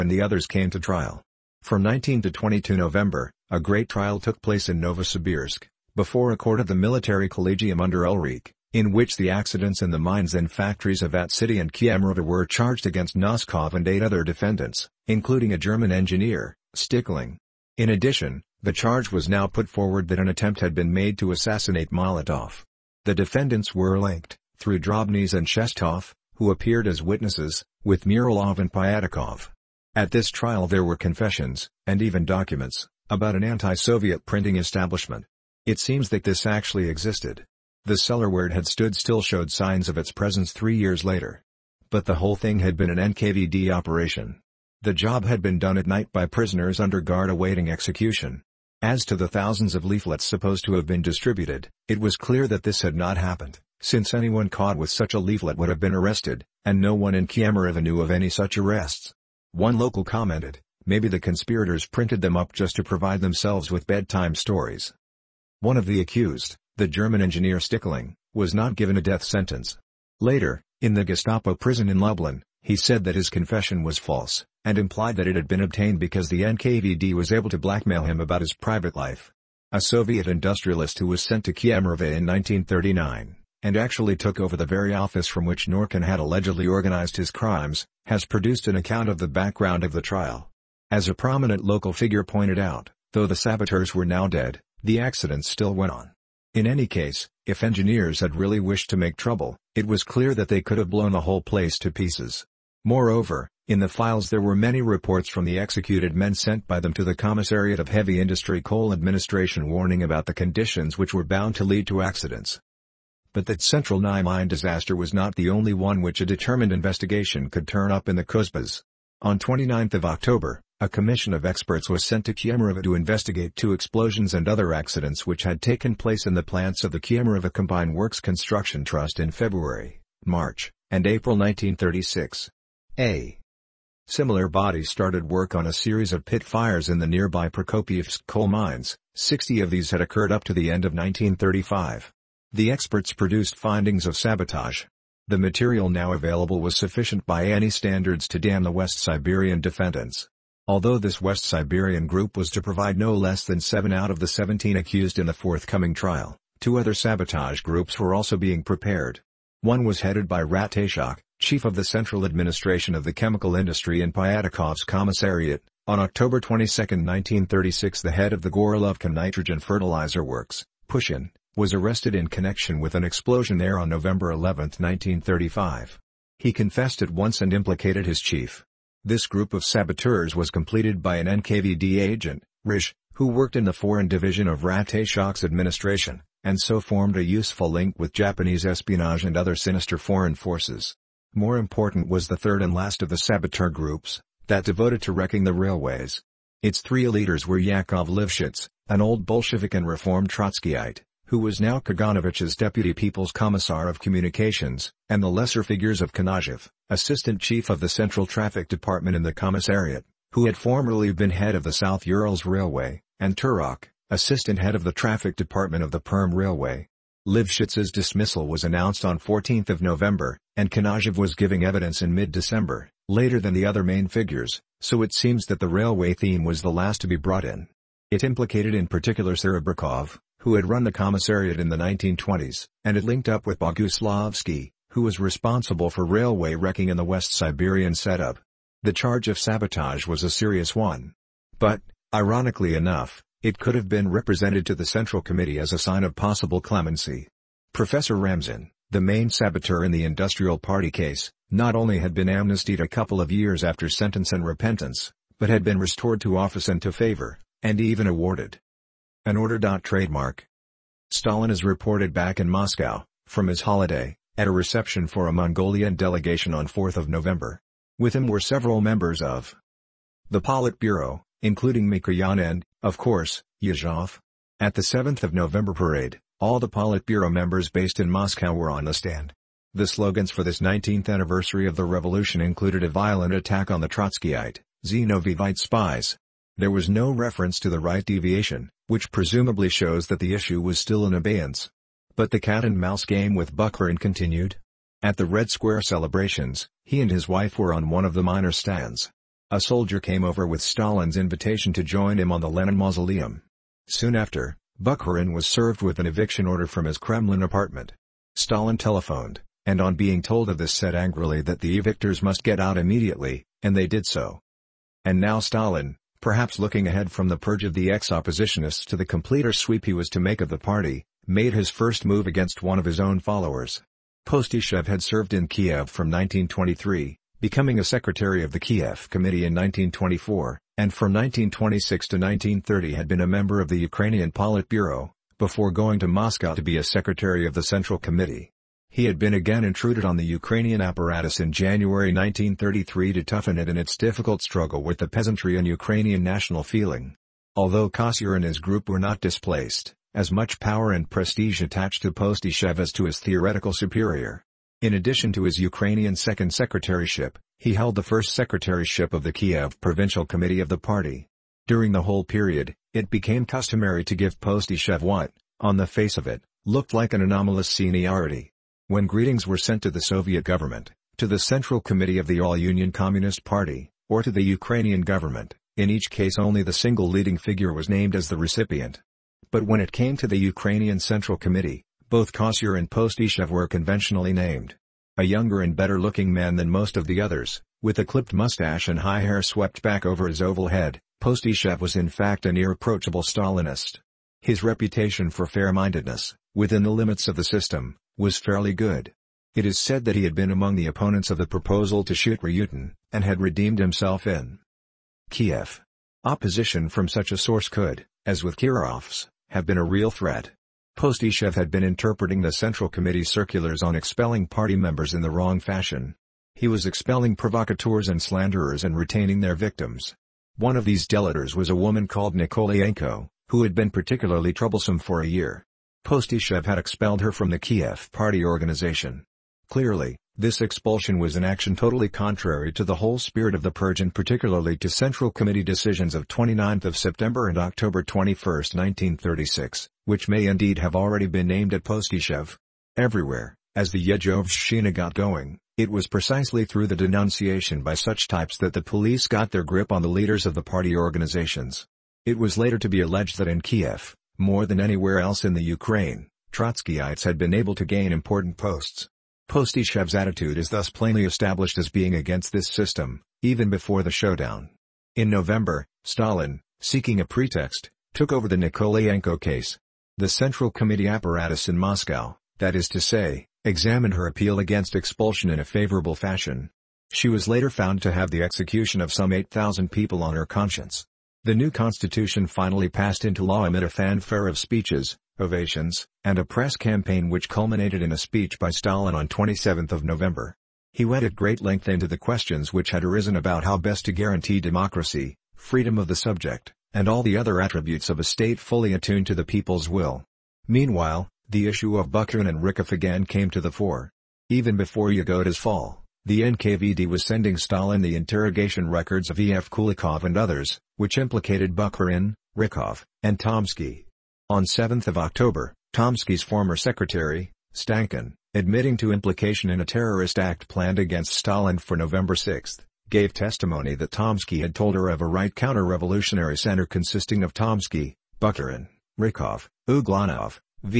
and the others came to trial. From 19 to 22 November, a great trial took place in Novosibirsk, before a court of the military collegium under Ulrich, in which the accidents in the mines and factories of that city and Kemerovo were charged against Noskov and 8 other defendants, including a German engineer, Stickling. In addition, the charge was now put forward that an attempt had been made to assassinate Molotov. The defendants were linked, through Drobny and Shestov, who appeared as witnesses, with Muralov and Pyatakov. At this trial there were confessions, and even documents, about an anti-Soviet printing establishment. It seems that this actually existed. The cellar where it had stood still showed signs of its presence 3 years later. But the whole thing had been an NKVD operation. The job had been done at night by prisoners under guard awaiting execution. As to the thousands of leaflets supposed to have been distributed, it was clear that this had not happened, since anyone caught with such a leaflet would have been arrested, and no one in Kemerovo knew of any such arrests. One local commented, maybe the conspirators printed them up just to provide themselves with bedtime stories. One of the accused, the German engineer Stickling, was not given a death sentence. Later, in the Gestapo prison in Lublin, he said that his confession was false, and implied that it had been obtained because the NKVD was able to blackmail him about his private life. A Soviet industrialist who was sent to Kemerovo in 1939, and actually took over the very office from which Norkin had allegedly organized his crimes, has produced an account of the background of the trial. As a prominent local figure pointed out, though the saboteurs were now dead, the accidents still went on. In any case, if engineers had really wished to make trouble, it was clear that they could have blown the whole place to pieces. Moreover, in the files there were many reports from the executed men sent by them to the Commissariat of Heavy Industry Coal Administration warning about the conditions which were bound to lead to accidents. But that Central Ny mine disaster was not the only one which a determined investigation could turn up in the Kuzbas. On 29 October, a commission of experts was sent to Kemerovo to investigate 2 explosions and other accidents which had taken place in the plants of the Kemerovo Combined Works Construction Trust in February, March, and April 1936. A similar body started work on a series of pit fires in the nearby Prokopievsk coal mines. 60 of these had occurred up to the end of 1935. The experts produced findings of sabotage. The material now available was sufficient by any standards to damn the West Siberian defendants. Although this West Siberian group was to provide no less than 7 out of the 17 accused in the forthcoming trial, 2 other sabotage groups were also being prepared. One was headed by Ratashok, chief of the central administration of the chemical industry in Pyatakov's commissariat. On October 22, 1936, the head of the Gorilovka nitrogen fertilizer works, Pushin, was arrested in connection with an explosion there on November 11, 1935. He confessed at once and implicated his chief. This group of saboteurs was completed by an NKVD agent, Rish, who worked in the foreign division of Ratashok's administration, and so formed a useful link with Japanese espionage and other sinister foreign forces. More important was the third and last of the saboteur groups, that devoted to wrecking the railways. Its 3 leaders were Yakov Lifshitz, an old Bolshevik and reformed Trotskyite, who was now Kaganovich's deputy People's Commissar of Communications, and the lesser figures of Knyazhev, assistant chief of the Central Traffic Department in the Commissariat, who had formerly been head of the South Urals Railway, and Turok, assistant head of the Traffic Department of the Perm Railway. Lifshitz's dismissal was announced on 14 November, and Knyazhev was giving evidence in mid-December, later than the other main figures, so it seems that the railway theme was the last to be brought in. It implicated in particular Serebryakov, who had run the commissariat in the 1920s, and it linked up with Boguslavsky, who was responsible for railway wrecking in the West Siberian setup. The charge of sabotage was a serious one. But, ironically enough, it could have been represented to the Central Committee as a sign of possible clemency. Professor Ramzin, the main saboteur in the Industrial Party case, not only had been amnestied a couple of years after sentence and repentance, but had been restored to office and to favor, and even awarded an order. Trademark. Stalin is reported back in Moscow, from his holiday, at a reception for a Mongolian delegation on 4 November. With him were several members of the Politburo, including Mikoyan and, of course, Yezhov. At the 7th November parade, all the Politburo members based in Moscow were on the stand. The slogans for this 19th anniversary of the revolution included a violent attack on the Trotskyite, Zinovieite spies. There was no reference to the right deviation, which presumably shows that the issue was still in abeyance. But the cat-and-mouse game with Bukharin continued. At the Red Square celebrations, he and his wife were on one of the minor stands. A soldier came over with Stalin's invitation to join him on the Lenin mausoleum. Soon after, Bukharin was served with an eviction order from his Kremlin apartment. Stalin telephoned, and on being told of this said angrily that the evictors must get out immediately, and they did so. And now Stalin, perhaps looking ahead from the purge of the ex-oppositionists to the completer sweep he was to make of the party, made his first move against one of his own followers. Postyshev had served in Kiev from 1923, becoming a secretary of the Kiev Committee in 1924, and from 1926 to 1930 had been a member of the Ukrainian Politburo, before going to Moscow to be a secretary of the Central Committee. He had been again intruded on the Ukrainian apparatus in January 1933 to toughen it in its difficult struggle with the peasantry and Ukrainian national feeling. Although Kosyr and his group were not displaced, as much power and prestige attached to Postyshev as to his theoretical superior. In addition to his Ukrainian second secretaryship, he held the first secretaryship of the Kiev Provincial Committee of the party. During the whole period, it became customary to give Postyshev what, on the face of it, looked like an anomalous seniority. When greetings were sent to the Soviet government, to the Central Committee of the All-Union Communist Party, or to the Ukrainian government, in each case only the single leading figure was named as the recipient. But when it came to the Ukrainian Central Committee, both Kosyr and Postyshev were conventionally named. A younger and better-looking man than most of the others, with a clipped mustache and high hair swept back over his oval head, Postyshev was in fact an irreproachable Stalinist. His reputation for fair-mindedness, within the limits of the system, was fairly good. It is said that he had been among the opponents of the proposal to shoot Ryutin, and had redeemed himself in Kiev. Opposition from such a source could, as with Kirov's, have been a real threat. Postyshev had been interpreting the Central Committee circulars on expelling party members in the wrong fashion. He was expelling provocateurs and slanderers and retaining their victims. One of these delators was a woman called Nikolayenko, who had been particularly troublesome for a year. Postyshev had expelled her from the Kiev party organization. Clearly, this expulsion was an action totally contrary to the whole spirit of the purge and particularly to Central Committee decisions of 29 September and October 21, 1936, which may indeed have already been named at Postyshev. Everywhere, as the Yezhovshchina got going, it was precisely through the denunciation by such types that the police got their grip on the leaders of the party organizations. It was later to be alleged that in Kiev, more than anywhere else in the Ukraine, Trotskyites had been able to gain important posts. Postyshev's attitude is thus plainly established as being against this system, even before the showdown. In November, Stalin, seeking a pretext, took over the Nikolayenko case. The Central Committee apparatus in Moscow, that is to say, examined her appeal against expulsion in a favorable fashion. She was later found to have the execution of some 8,000 people on her conscience. The new constitution finally passed into law amid a fanfare of speeches, ovations, and a press campaign which culminated in a speech by Stalin on 27 November. He went at great length into the questions which had arisen about how best to guarantee democracy, freedom of the subject, and all the other attributes of a state fully attuned to the people's will. Meanwhile, the issue of Bukharin and Rykov again came to the fore. Even before Yagoda's fall, the NKVD was sending Stalin the interrogation records of E.F. Kulikov and others, which implicated Bukharin, Rykov, and Tomsky. On 7 October, Tomsky's former secretary, Stankin, admitting to implication in a terrorist act planned against Stalin for November 6, gave testimony that Tomsky had told her of a right counter-revolutionary center consisting of Tomsky, Bukharin, Rykov, Uglanov,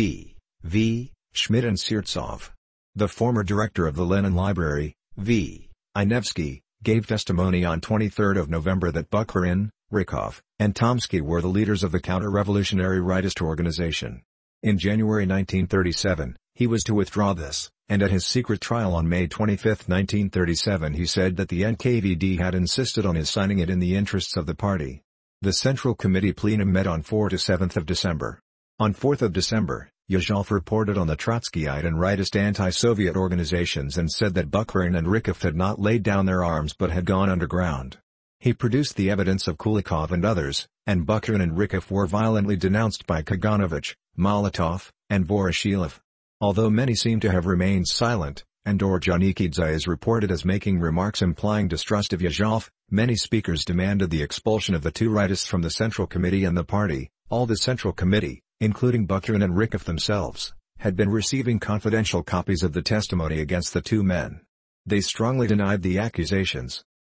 V. Schmidt and Sirtsov. The former director of the Lenin Library, V. Inevsky, gave testimony on 23 November that Bukharin, Rykov, and Tomsky were the leaders of the counter-revolutionary rightist organization. In January 1937, he was to withdraw this, and at his secret trial on May 25, 1937 he said that the NKVD had insisted on his signing it in the interests of the party. The Central Committee plenum met on 4 to 7 December. On 4 December, Yezhov reported on the Trotskyite and rightist anti-Soviet organizations and said that Bukharin and Rykov had not laid down their arms but had gone underground. He produced the evidence of Kulikov and others, and Bukharin and Rykov were violently denounced by Kaganovich, Molotov, and Voroshilov. Although many seem to have remained silent, and Ordzhonikidze is reported as making remarks implying distrust of Yezhov, many speakers demanded the expulsion of the two rightists from the Central Committee and the party. All the Central Committee, including Bukharin and Rykov themselves, had been receiving confidential copies of the testimony against the two men. They strongly denied the accusations.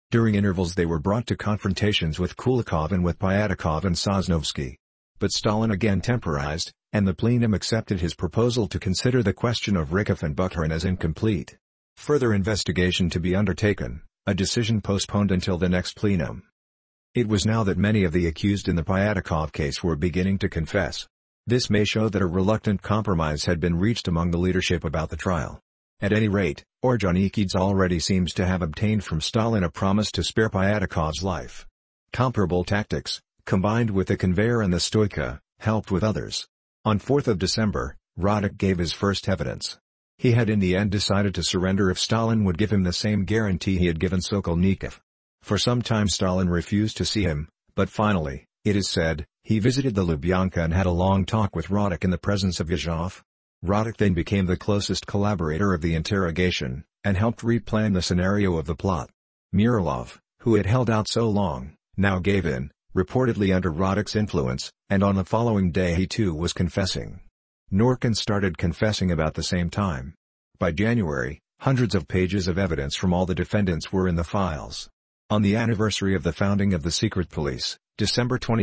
During intervals they were brought to confrontations with Kulikov and with Pyatakov and Sosnovsky. But Stalin again temporized, and the plenum accepted his proposal to consider the question of Rykov and Bukharin as incomplete. Further investigation to be undertaken, a decision postponed until the next plenum. It was now that many of the accused in the Pyatakov case were beginning to confess. This may show that a reluctant compromise had been reached among the leadership about the trial. At any rate, Ordzhonikidze already seems to have obtained from Stalin a promise to spare Pyatakov's life. Comparable tactics, combined with the conveyor and the stoica, helped with others. On 4 December, Radek gave his first evidence. He had in the end decided to surrender if Stalin would give him the same guarantee he had given Sokolnikov. For some time Stalin refused to see him, but finally, it is said, he visited the Lubyanka and had a long talk with Radek in the presence of Yezhov. Radek then became the closest collaborator of the interrogation, and helped replan the scenario of the plot. Muralov, who had held out so long, now gave in, reportedly under Radek's influence, and on the following day he too was confessing. Norkin started confessing about the same time. By January, hundreds of pages of evidence from all the defendants were in the files. On the anniversary of the founding of the secret police, December 20,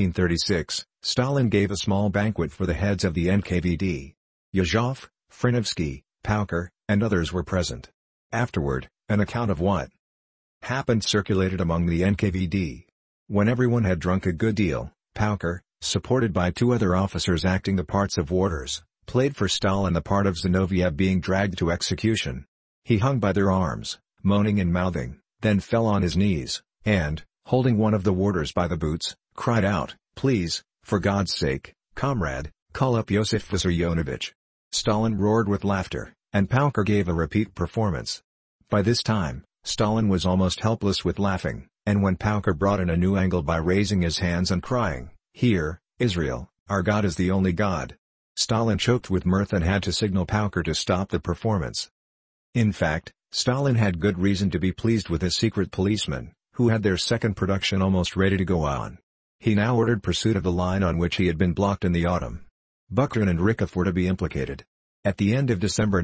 1936, Stalin gave a small banquet for the heads of the NKVD. Yezhov, Phrynovsky, Pauker, and others were present. Afterward, an account of what happened circulated among the NKVD. When everyone had drunk a good deal, Pauker, supported by two other officers acting the parts of warders, played for Stalin the part of Zinoviev being dragged to execution. He hung by their arms, moaning and mouthing, then fell on his knees, and, holding one of the warders by the boots, cried out, "Please, for God's sake, comrade, call up Yosif Vissarionovich." Stalin roared with laughter, and Pauker gave a repeat performance. By this time, Stalin was almost helpless with laughing, and when Pauker brought in a new angle by raising his hands and crying, "Here, Israel, our God is the only God," Stalin choked with mirth and had to signal Pauker to stop the performance. In fact, Stalin had good reason to be pleased with his secret policemen, who had their second production almost ready to go on. He now ordered pursuit of the line on which he had been blocked in the autumn. Bukharin and Rykov were to be implicated. At the end of December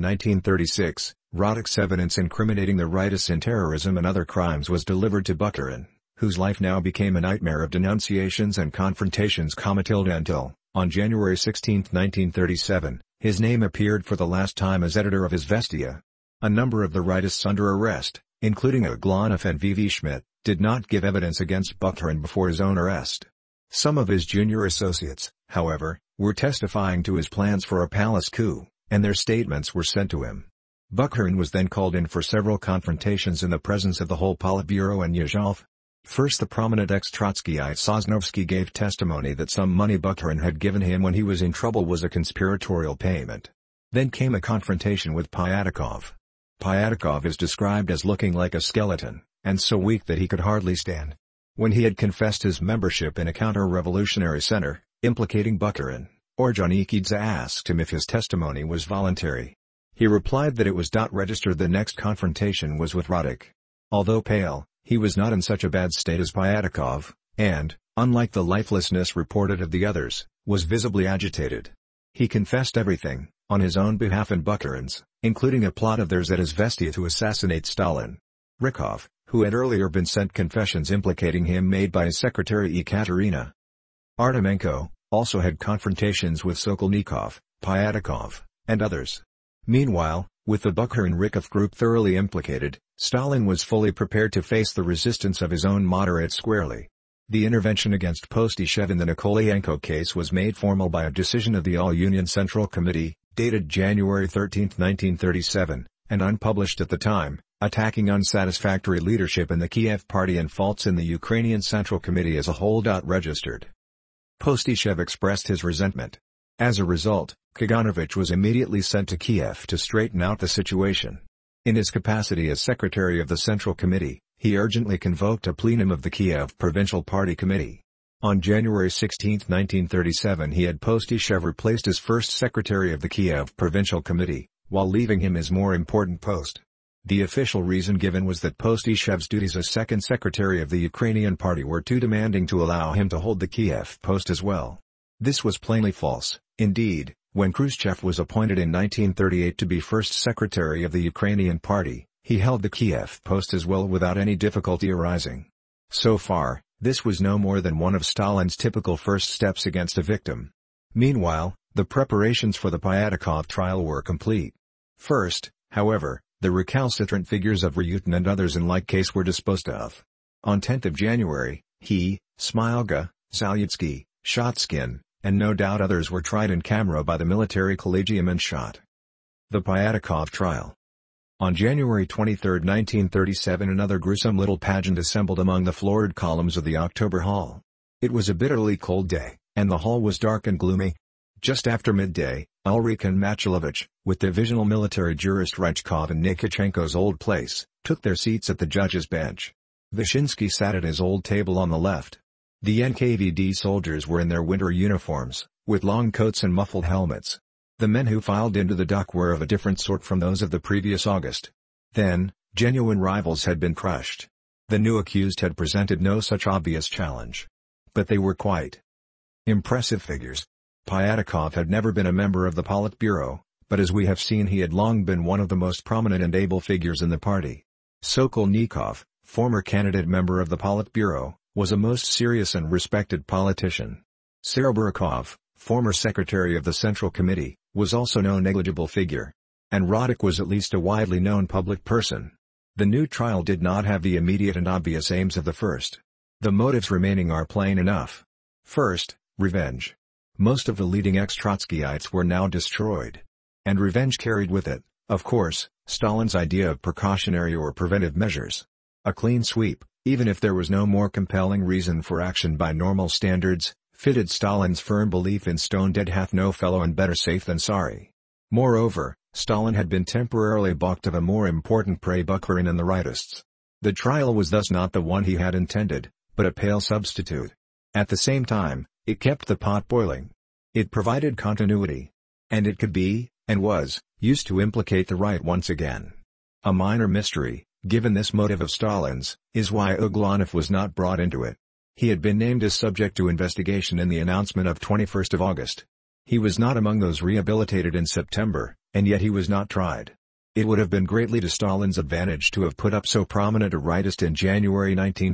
1936, Radek's evidence incriminating the rightists in terrorism and other crimes was delivered to Bukharin, whose life now became a nightmare of denunciations and confrontations, until, on January 16, 1937, his name appeared for the last time as editor of Izvestia. A number of the rightists under arrest, including Aglanov and V.V. Schmidt, did not give evidence against Bukharin before his own arrest. Some of his junior associates, however, were testifying to his plans for a palace coup, and their statements were sent to him. Bukharin was then called in for several confrontations in the presence of the whole Politburo and Yezhov. First, the prominent ex-Trotskyite Sosnovsky gave testimony that some money Bukharin had given him when he was in trouble was a conspiratorial payment. Then came a confrontation with Pyatakov. Pyatakov is described as looking like a skeleton, and so weak that he could hardly stand. When he had confessed his membership in a counter-revolutionary center, implicating Bukharin, Ordzhonikidze asked him if his testimony was voluntary. He replied that it was. Registered. The next confrontation was with Radek. Although pale, he was not in such a bad state as Pyatakov, and, unlike the lifelessness reported of the others, was visibly agitated. He confessed everything, on his own behalf and Bukharin's, including a plot of theirs at Izvestia to assassinate Stalin. Rykov, who had earlier been sent confessions implicating him made by his secretary Ekaterina Artemenko, also had confrontations with Sokolnikov, Pyatakov, and others. Meanwhile, with the Bukharin-Rykov group thoroughly implicated, Stalin was fully prepared to face the resistance of his own moderates squarely. The intervention against Postyshev in the Nikolayenko case was made formal by a decision of the All-Union Central Committee, dated January 13, 1937, and unpublished at the time, attacking unsatisfactory leadership in the Kiev Party and faults in the Ukrainian Central Committee as a whole. Registered. Postyshev expressed his resentment. As a result, Kaganovich was immediately sent to Kiev to straighten out the situation. In his capacity as secretary of the Central Committee, he urgently convoked a plenum of the Kiev Provincial Party Committee. On January 16, 1937 he had Postyshev replaced as first secretary of the Kiev Provincial Committee, while leaving him his more important post. The official reason given was that Postyshev's duties as second secretary of the Ukrainian Party were too demanding to allow him to hold the Kiev post as well. This was plainly false. Indeed, when Khrushchev was appointed in 1938 to be first secretary of the Ukrainian Party, He held the Kiev post as well without any difficulty arising. So far, this was no more than one of Stalin's typical first steps against a victim. Meanwhile, the preparations for the Pyatakov trial were complete. First, however, the recalcitrant figures of Ryutin and others in like case were disposed of. On 10th of January, he, Smilga, Zalyutsky, Shotskin, and no doubt others were tried in camera by the military collegium and shot. The Pyatakov trial. On January 23, 1937, another gruesome little pageant assembled among the florid columns of the October Hall. It was a bitterly cold day, and the hall was dark and gloomy. Just after midday, Ulrich and Machilovich, with divisional military jurist Raichkov in Nikitchenko's old place, took their seats at the judge's bench. Vyshinsky sat at his old table on the left. The NKVD soldiers were in their winter uniforms, with long coats and muffled helmets. The men who filed into the dock were of a different sort from those of the previous August. Then, genuine rivals had been crushed. The new accused had presented no such obvious challenge. But they were quite impressive figures. Pyatakov had never been a member of the Politburo, but as we have seen he had long been one of the most prominent and able figures in the party. Sokolnikov, former candidate member of the Politburo, was a most serious and respected politician. Serebryakov, former secretary of the Central Committee, was also no negligible figure. And Roddick was at least a widely known public person. The new trial did not have the immediate and obvious aims of the first. The motives remaining are plain enough. First, revenge. Most of the leading ex-Trotskyites were now destroyed. And revenge carried with it, of course, Stalin's idea of precautionary or preventive measures. A clean sweep, even if there was no more compelling reason for action by normal standards, fitted Stalin's firm belief in stone dead hath no fellow and better safe than sorry. Moreover, Stalin had been temporarily balked of a more important prey, Bukharin and the rightists. The trial was thus not the one he had intended, but a pale substitute. At the same time, it kept the pot boiling. It provided continuity. And it could be, and was, used to implicate the right once again. A minor mystery, given this motive of Stalin's, is why Uglanov was not brought into it. He had been named as subject to investigation in the announcement of 21st of August. He was not among those rehabilitated in September, and yet he was not tried. It would have been greatly to Stalin's advantage to have put up so prominent a rightist in January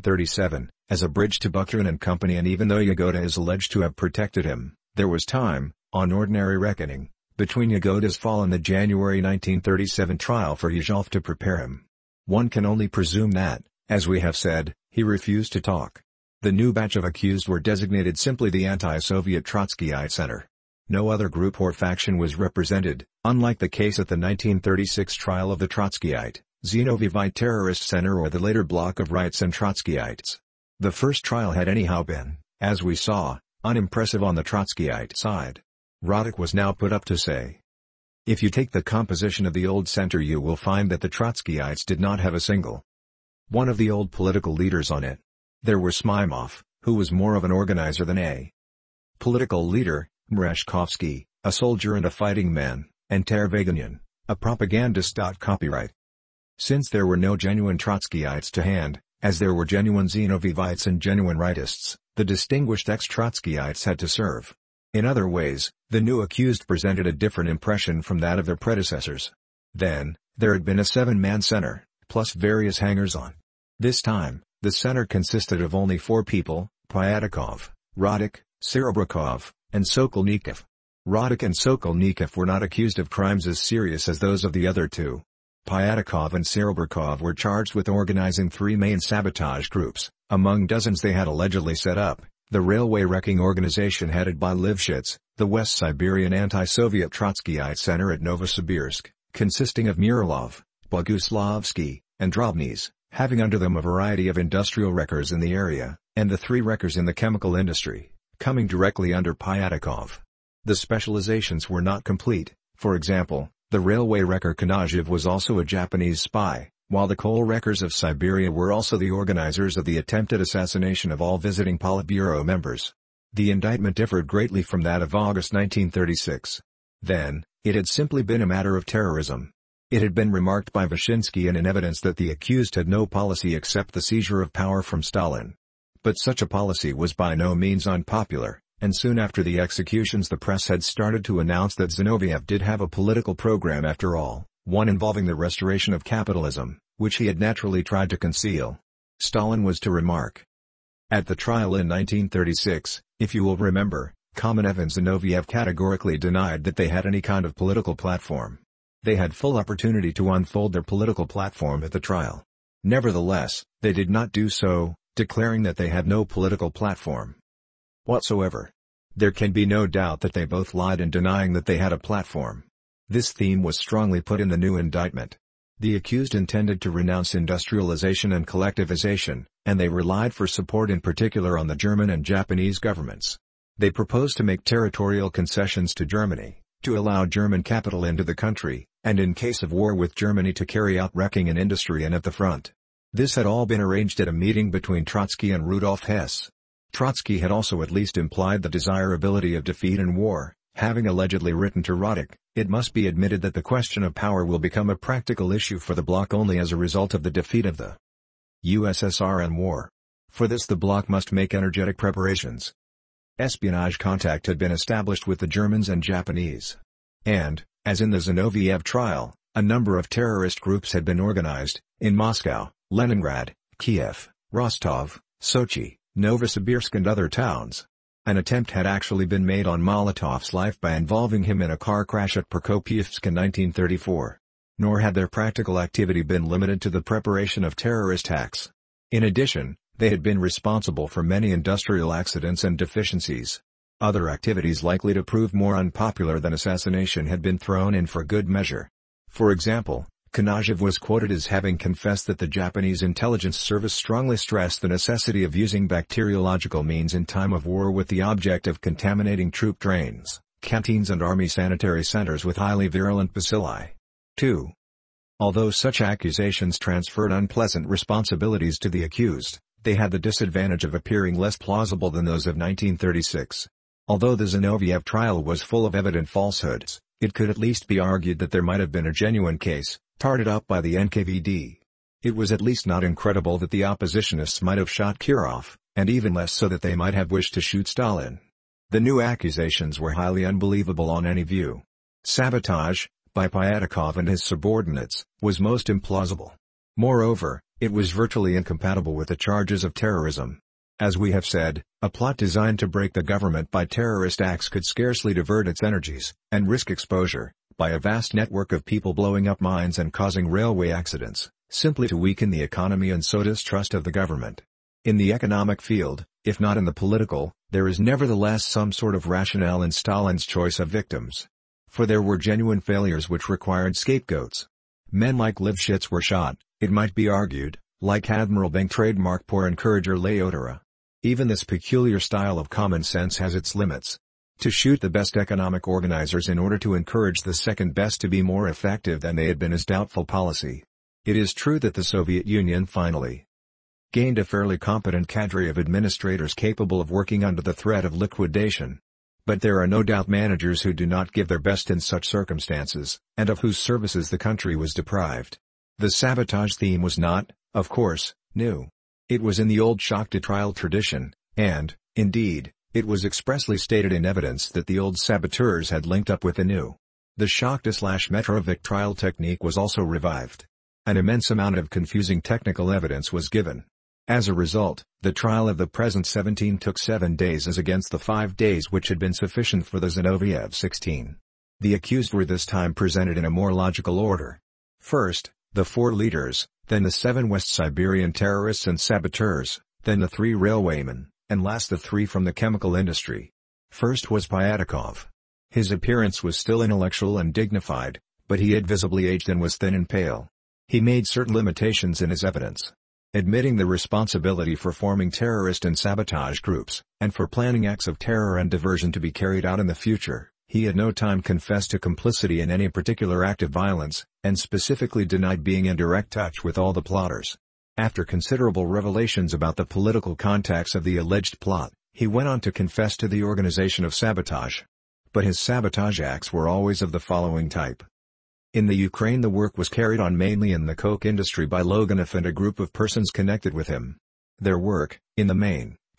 1937, as a bridge to Bukharin and company, and even though Yagoda is alleged to have protected him, there was time, on ordinary reckoning, between Yagoda's fall and the January 1937 trial for Yezhov to prepare him. One can only presume that, as we have said, he refused to talk. The new batch of accused were designated simply the Anti-Soviet Trotskyite Center. No other group or faction was represented, unlike the case at the 1936 trial of the Trotskyite, Zinoviev Terrorist Center or the later bloc of Rights and Trotskyites. The first trial had anyhow been, as we saw, unimpressive on the Trotskyite side. Roddick was now put up to say. If you take the composition of the old center, you will find that the Trotskyites did not have a single one of the old political leaders on it. There were Smymov, who was more of an organizer than a political leader, Merezhkovsky, a soldier and a fighting man, and Terveganyan, a propagandist. Copyright. Since there were no genuine Trotskyites to hand, as there were genuine Zinovievites and genuine rightists, the distinguished ex-Trotskyites had to serve. In other ways, the new accused presented a different impression from that of their predecessors. Then, there had been a 7-man center, plus various hangers-on. This time, the center consisted of only 4 people, Pyatakov, Roddick, Serebryakov, and Sokolnikov. Roddick and Sokolnikov were not accused of crimes as serious as those of the other two. Pyatakov and Serebryakov were charged with organizing 3 main sabotage groups, among dozens they had allegedly set up: the railway wrecking organization headed by Lifshitz, the West Siberian Anti-Soviet Trotskyite Center at Novosibirsk, consisting of Muralov, Boguslavsky, and Drobnys, having under them a variety of industrial wreckers in the area, and the 3 wreckers in the chemical industry, coming directly under Pyatakov. The specializations were not complete. For example, the railway wrecker Knyazhev was also a Japanese spy, while the coal wreckers of Siberia were also the organizers of the attempted assassination of all visiting Politburo members. The indictment differed greatly from that of August 1936. Then, it had simply been a matter of terrorism. It had been remarked by Vyshinsky and in evidence that the accused had no policy except the seizure of power from Stalin. But such a policy was by no means unpopular, and soon after the executions the press had started to announce that Zinoviev did have a political program after all, one involving the restoration of capitalism, which he had naturally tried to conceal. Stalin was to remark. At the trial in 1936, if you will remember, Kamenev and Zinoviev categorically denied that they had any kind of political platform. They had full opportunity to unfold their political platform at the trial. Nevertheless, they did not do so, declaring that they had no political platform whatsoever. There can be no doubt that they both lied in denying that they had a platform. This theme was strongly put in the new indictment. The accused intended to renounce industrialization and collectivization, and they relied for support in particular on the German and Japanese governments. They proposed to make territorial concessions to Germany, to allow German capital into the country, and in case of war with Germany to carry out wrecking in industry and at the front. This had all been arranged at a meeting between Trotsky and Rudolf Hess. Trotsky had also at least implied the desirability of defeat in war, having allegedly written to Roddick, "It must be admitted that the question of power will become a practical issue for the bloc only as a result of the defeat of the USSR in war. For this the bloc must make energetic preparations." Espionage contact had been established with the Germans and Japanese. And, as in the Zinoviev trial, a number of terrorist groups had been organized, in Moscow, Leningrad, Kiev, Rostov, Sochi, Novosibirsk and other towns. An attempt had actually been made on Molotov's life by involving him in a car crash at Prokopievsk in 1934. Nor had their practical activity been limited to the preparation of terrorist acts. In addition, they had been responsible for many industrial accidents and deficiencies. Other activities likely to prove more unpopular than assassination had been thrown in for good measure. For example, Knyazhev was quoted as having confessed that the Japanese intelligence service strongly stressed the necessity of using bacteriological means in time of war with the object of contaminating troop trains, canteens and army sanitary centers with highly virulent bacilli. 2. Although such accusations transferred unpleasant responsibilities to the accused, they had the disadvantage of appearing less plausible than those of 1936. Although the Zinoviev trial was full of evident falsehoods, it could at least be argued that there might have been a genuine case, tarted up by the NKVD. It was at least not incredible that the oppositionists might have shot Kirov, and even less so that they might have wished to shoot Stalin. The new accusations were highly unbelievable on any view. Sabotage, by Pyatakov and his subordinates, was most implausible. Moreover, it was virtually incompatible with the charges of terrorism. As we have said, a plot designed to break the government by terrorist acts could scarcely divert its energies, and risk exposure, by a vast network of people blowing up mines and causing railway accidents, simply to weaken the economy and sow distrust of the government. In the economic field, if not in the political, there is nevertheless some sort of rationale in Stalin's choice of victims. For there were genuine failures which required scapegoats. Men like Lifshitz were shot, it might be argued, like Admiral Bank trademark poor encourager Leodora. Even this peculiar style of common sense has its limits. To shoot the best economic organizers in order to encourage the second best to be more effective than they had been is doubtful policy. It is true that the Soviet Union finally gained a fairly competent cadre of administrators capable of working under the threat of liquidation. But there are no doubt managers who do not give their best in such circumstances, and of whose services the country was deprived. The sabotage theme was not, of course, new. It was in the old Shakhty trial tradition, and, indeed, it was expressly stated in evidence that the old saboteurs had linked up with the new. The Shakhty/Metrovik trial technique was also revived. An immense amount of confusing technical evidence was given. As a result, the trial of the present 17 took 7 days as against the 5 days which had been sufficient for the Zinoviev 16. The accused were this time presented in a more logical order. First, the 4 leaders, then the 7 West Siberian terrorists and saboteurs, then the 3 railwaymen, and last the 3 from the chemical industry. First was Pyatakov. His appearance was still intellectual and dignified, but he had visibly aged and was thin and pale. He made certain limitations in his evidence. Admitting the responsibility for forming terrorist and sabotage groups, and for planning acts of terror and diversion to be carried out in the future, he at no time confessed to complicity in any particular act of violence, and specifically denied being in direct touch with all the plotters. After considerable revelations about the political contacts of the alleged plot, he went on to confess to the organization of sabotage. But his sabotage acts were always of the following type. In the Ukraine the work was carried on mainly in the coke industry by Loganov and a group of persons connected with him. Their work, in the main,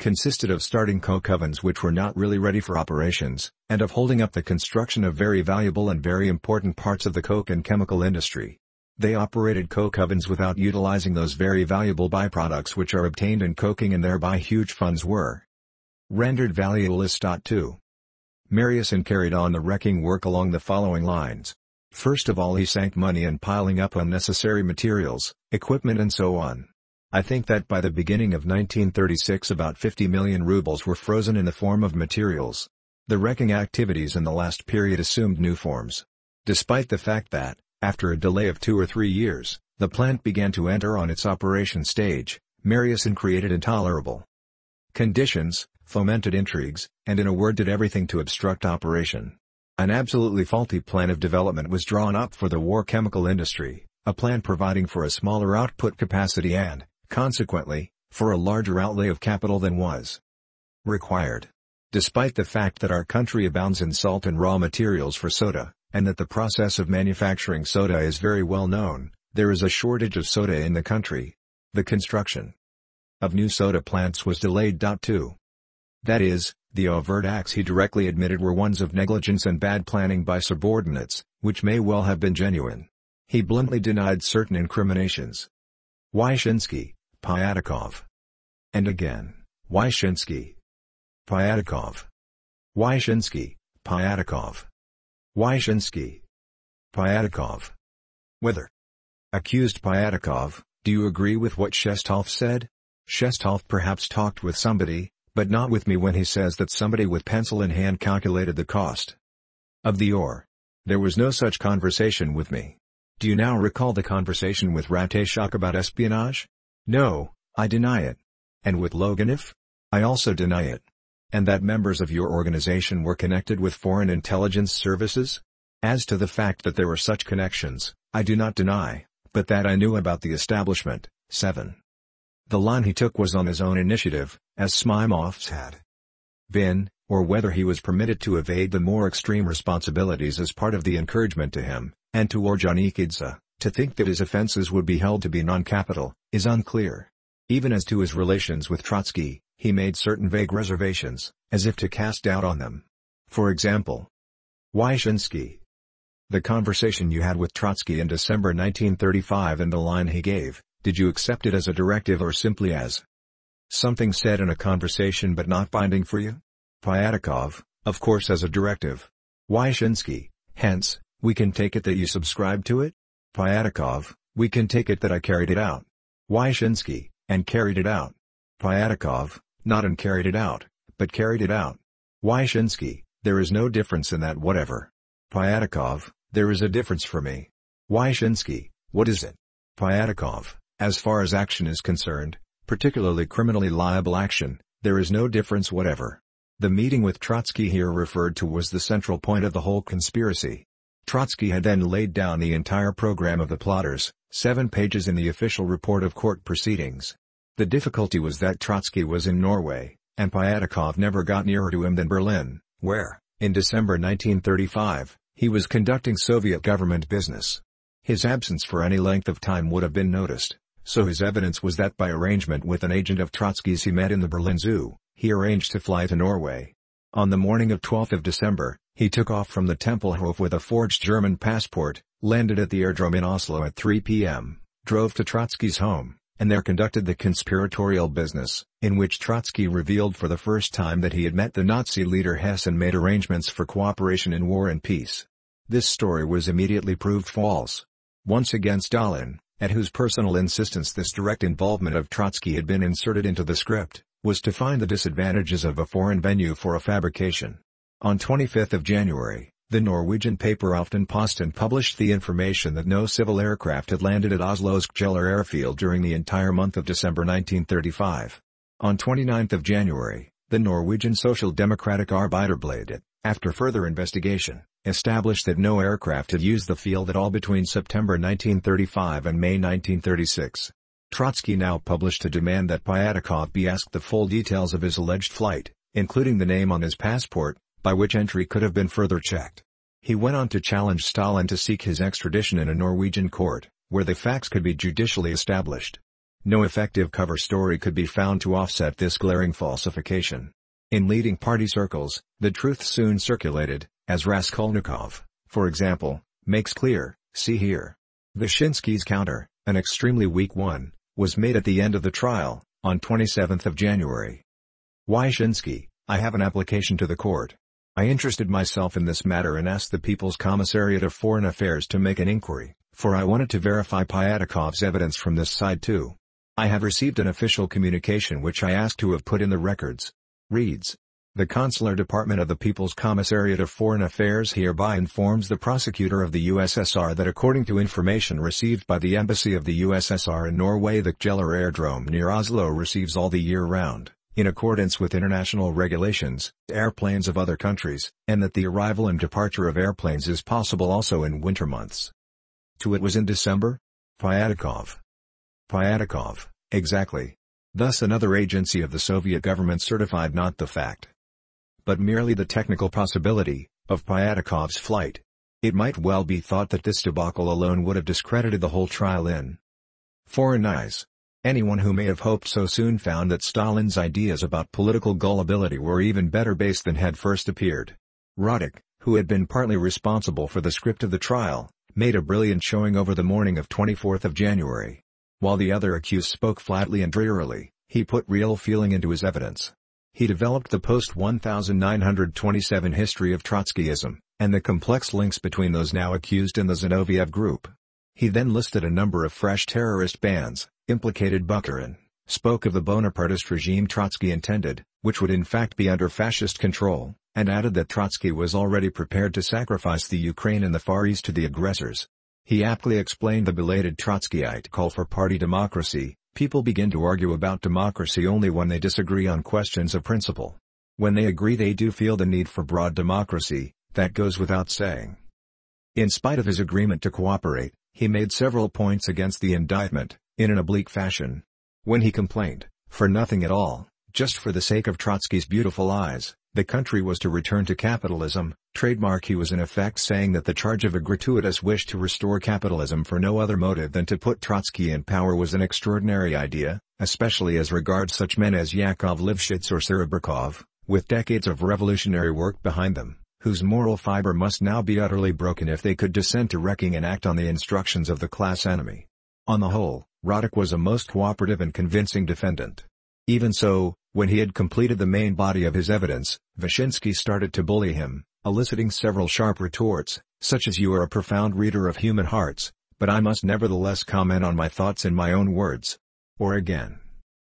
consisted of starting coke ovens which were not really ready for operations, and of holding up the construction of very valuable and very important parts of the coke and chemical industry. They operated coke ovens without utilizing those very valuable byproducts which are obtained in coking, and thereby huge funds were rendered valueless. 2. Mariuson carried on the wrecking work along the following lines. First of all, he sank money in piling up unnecessary materials, equipment and so on. I think that by the beginning of 1936 about 50 million rubles were frozen in the form of materials. The wrecking activities in the last period assumed new forms. Despite the fact that, after a delay of 2 or 3 years, the plant began to enter on its operation stage, Mariuson created intolerable conditions, fomented intrigues, and in a word did everything to obstruct operation. An absolutely faulty plan of development was drawn up for the war chemical industry, a plan providing for a smaller output capacity and, consequently, for a larger outlay of capital than was required. Despite the fact that our country abounds in salt and raw materials for soda, and that the process of manufacturing soda is very well known, there is a shortage of soda in the country. The construction of new soda plants was delayed. 2. That is, the overt acts he directly admitted were ones of negligence and bad planning by subordinates, which may well have been genuine. He bluntly denied certain incriminations. Wyshynski, Pyatakov. And again, Wyshynski. Pyatakov. Wyshynski, Pyatakov. Wyshynski. Pyatakov. Whether accused Pyatakov, do you agree with what Shestov said? Shestov perhaps talked with somebody, but not with me, when he says that somebody with pencil in hand calculated the cost of the ore. There was no such conversation with me. Do you now recall the conversation with Rateshok about espionage? No, I deny it. And with Loganov? I also deny it. And that members of your organization were connected with foreign intelligence services? As to the fact that there were such connections, I do not deny, but that I knew about the establishment. 7. The line he took was on his own initiative, as Smirnov's had been, or whether he was permitted to evade the more extreme responsibilities as part of the encouragement to him, and to Ordzhonikidze, to think that his offenses would be held to be non-capital, is unclear. Even as to his relations with Trotsky, he made certain vague reservations, as if to cast doubt on them. For example, Wyshynski. The conversation you had with Trotsky in December 1935 and the line he gave, did you accept it as a directive or simply as something said in a conversation but not binding for you? Pyatakov, of course as a directive. Wyshynski, hence, we can take it that you subscribed to it? Pyatakov, we can take it that I carried it out. Wyshynski, and carried it out. Pyatakov, not and carried it out, but carried it out. Wyshynski, there is no difference in that whatever. Pyatakov, there is a difference for me. Wyshynski, what is it? Pyatakov, as far as action is concerned, particularly criminally liable action, there is no difference whatever. The meeting with Trotsky here referred to was the central point of the whole conspiracy. Trotsky had then laid down the entire program of the plotters, 7 pages in the official report of court proceedings. The difficulty was that Trotsky was in Norway, and Pyatakov never got nearer to him than Berlin, where, in December 1935, he was conducting Soviet government business. His absence for any length of time would have been noticed, so his evidence was that by arrangement with an agent of Trotsky's he met in the Berlin Zoo, he arranged to fly to Norway. On the morning of 12th of December, he took off from the Tempelhof with a forged German passport, landed at the airdrome in Oslo at 3 p.m., drove to Trotsky's home, and there conducted the conspiratorial business, in which Trotsky revealed for the first time that he had met the Nazi leader Hess and made arrangements for cooperation in war and peace. This story was immediately proved false. Once again Stalin, at whose personal insistence this direct involvement of Trotsky had been inserted into the script, was to find the disadvantages of a foreign venue for a fabrication. On 25th of January, the Norwegian paper Aftenposten published the information that no civil aircraft had landed at Oslo's Kjeller airfield during the entire month of December 1935. On 29th of January, the Norwegian Social Democratic Arbeiderbladet, after further investigation, established that no aircraft had used the field at all between September 1935 and May 1936. Trotsky now published a demand that Pyatakov be asked the full details of his alleged flight, including the name on his passport, by which entry could have been further checked. He went on to challenge Stalin to seek his extradition in a Norwegian court, where the facts could be judicially established. No effective cover story could be found to offset this glaring falsification. In leading party circles, the truth soon circulated, as Raskolnikov, for example, makes clear, see here. Vyshinsky's counter, an extremely weak one, was made at the end of the trial, on 27th of January. Wyshinsky, I have an application to the court. I interested myself in this matter and asked the People's Commissariat of Foreign Affairs to make an inquiry, for I wanted to verify Pyatakov's evidence from this side too. I have received an official communication which I asked to have put in the records. Reads. The Consular Department of the People's Commissariat of Foreign Affairs hereby informs the prosecutor of the USSR that according to information received by the Embassy of the USSR in Norway, the Kjeller Aerodrome near Oslo receives all the year round, in accordance with international regulations, airplanes of other countries, and that the arrival and departure of airplanes is possible also in winter months. To it was in December? Pyatakov. Pyatakov, exactly. Thus another agency of the Soviet government certified not the fact, but merely the technical possibility, of Pyatakov's flight. It might well be thought that this debacle alone would have discredited the whole trial in foreign eyes. Anyone who may have hoped so soon found that Stalin's ideas about political gullibility were even better based than had first appeared. Radek, who had been partly responsible for the script of the trial, made a brilliant showing over the morning of 24th of January. While the other accused spoke flatly and drearily, he put real feeling into his evidence. He developed the post-1927 history of Trotskyism, and the complex links between those now accused and the Zinoviev group. He then listed a number of fresh terrorist bands, implicated Bukharin, spoke of the Bonapartist regime Trotsky intended, which would in fact be under fascist control, and added that Trotsky was already prepared to sacrifice the Ukraine and the Far East to the aggressors. He aptly explained the belated Trotskyite call for party democracy. People begin to argue about democracy only when they disagree on questions of principle. When they agree they do feel the need for broad democracy, that goes without saying. In spite of his agreement to cooperate, he made several points against the indictment, in an oblique fashion. When he complained, for nothing at all, just for the sake of Trotsky's beautiful eyes, the country was to return to capitalism, trademark, he was in effect saying that the charge of a gratuitous wish to restore capitalism for no other motive than to put Trotsky in power was an extraordinary idea, especially as regards such men as Yakov Lifshitz or Serebryakov, with decades of revolutionary work behind them, whose moral fiber must now be utterly broken if they could descend to wrecking and act on the instructions of the class enemy. On the whole, Radek was a most cooperative and convincing defendant. Even so, when he had completed the main body of his evidence, Vyshinsky started to bully him, eliciting several sharp retorts, such as "You are a profound reader of human hearts, but I must nevertheless comment on my thoughts in my own words." Or again,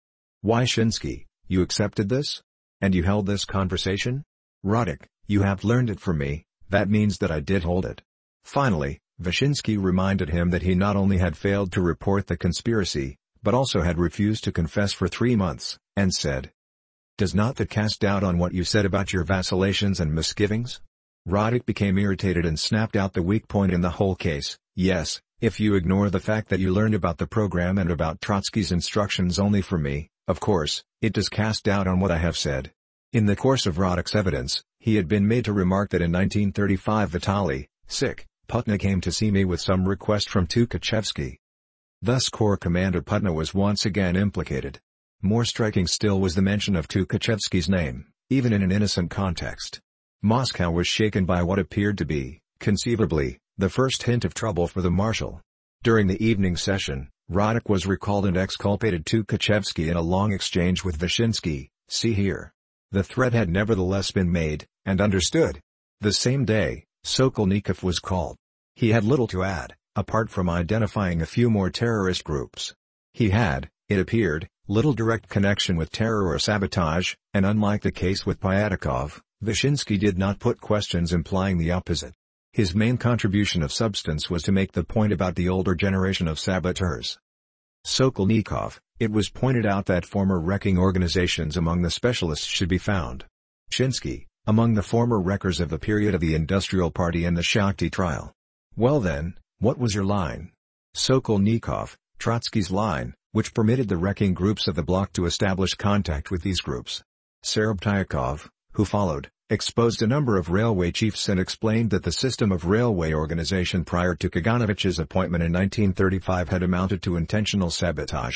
"Wyshinsky, you accepted this? And you held this conversation? Radek, you have learned it from me, that means that I did hold it." Finally, Vyshinsky reminded him that he not only had failed to report the conspiracy, but also had refused to confess for 3 months, and said, "Does not that cast doubt on what you said about your vacillations and misgivings?" Radek became irritated and snapped out the weak point in the whole case: "Yes, if you ignore the fact that you learned about the program and about Trotsky's instructions only from me, of course, it does cast doubt on what I have said." In the course of Radek's evidence, he had been made to remark that in 1935 Vitaly Putna came to see me with some request from Tukhachevsky. Thus Corps Commander Putna was once again implicated. More striking still was the mention of Tukhachevsky's name, even in an innocent context. Moscow was shaken by what appeared to be, conceivably, the first hint of trouble for the marshal. During the evening session, Radek was recalled and exculpated Tukhachevsky in a long exchange with Vyshinsky, see here. The threat had nevertheless been made, and understood. The same day, Sokolnikov was called. He had little to add, apart from identifying a few more terrorist groups. He had, it appeared, little direct connection with terror or sabotage, and unlike the case with Pyatakov, Vyshinsky did not put questions implying the opposite. His main contribution of substance was to make the point about the older generation of saboteurs. Sokolnikov, it was pointed out that former wrecking organizations among the specialists should be found. Vyshinsky, among the former wreckers of the period of the Industrial Party and the Shakhty trial. Well then, what was your line? Sokolnikov, Trotsky's line, which permitted the wrecking groups of the bloc to establish contact with these groups. Serebryakov, who followed, exposed a number of railway chiefs and explained that the system of railway organization prior to Kaganovich's appointment in 1935 had amounted to intentional sabotage.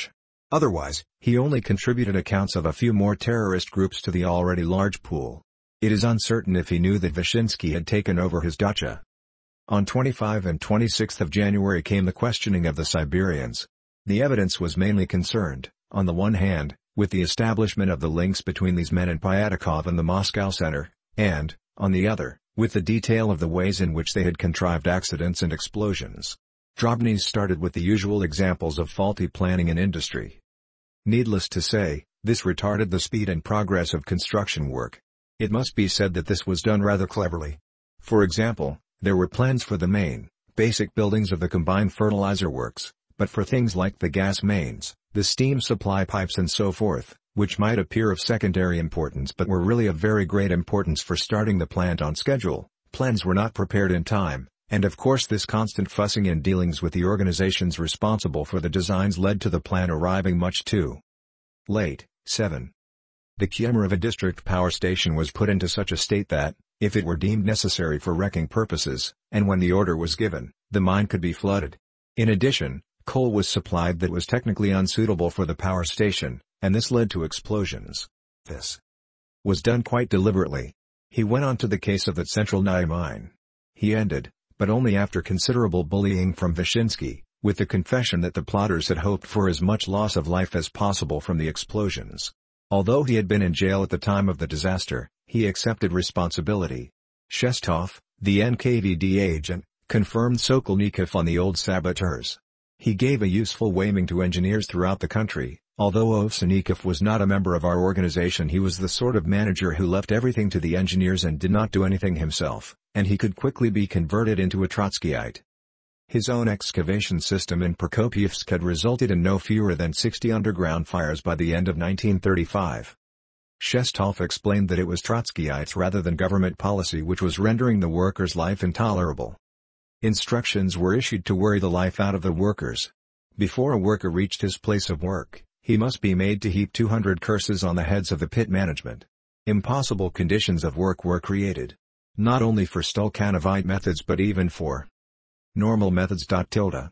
Otherwise, he only contributed accounts of a few more terrorist groups to the already large pool. It is uncertain if he knew that Vyshinsky had taken over his dacha. On 25 and 26 January came the questioning of the Siberians. The evidence was mainly concerned, on the one hand, with the establishment of the links between these men and Pyatakov and the Moscow Center, and, on the other, with the detail of the ways in which they had contrived accidents and explosions. Drobny's started with the usual examples of faulty planning in industry. Needless to say, this retarded the speed and progress of construction work. It must be said that this was done rather cleverly. For example, there were plans for the main, basic buildings of the combined fertilizer works, but for things like the gas mains, the steam supply pipes and so forth, which might appear of secondary importance but were really of very great importance for starting the plant on schedule, plans were not prepared in time, and of course this constant fussing and dealings with the organizations responsible for the designs led to the plan arriving much too late. 7. The Kemerovo district power station was put into such a state that, if it were deemed necessary for wrecking purposes, and when the order was given, the mine could be flooded. In addition, coal was supplied that was technically unsuitable for the power station, and this led to explosions. This was done quite deliberately. He went on to the case of that Central Nye mine. He ended, but only after considerable bullying from Vyshinsky, with the confession that the plotters had hoped for as much loss of life as possible from the explosions. Although he had been in jail at the time of the disaster, he accepted responsibility. Shestov, the NKVD agent, confirmed Sokolnikov on the old saboteurs. He gave a useful wayming to engineers throughout the country. Although Ovsenikov was not a member of our organization, he was the sort of manager who left everything to the engineers and did not do anything himself, and he could quickly be converted into a Trotskyite. His own excavation system in Prokopievsk had resulted in no fewer than 60 underground fires by the end of 1935. Shestov explained that it was Trotskyites rather than government policy which was rendering the workers' life intolerable. Instructions were issued to worry the life out of the workers. Before a worker reached his place of work, he must be made to heap 200 curses on the heads of the pit management. Impossible conditions of work were created. Not only for Stalkanovite methods but even for normal methods. Norkin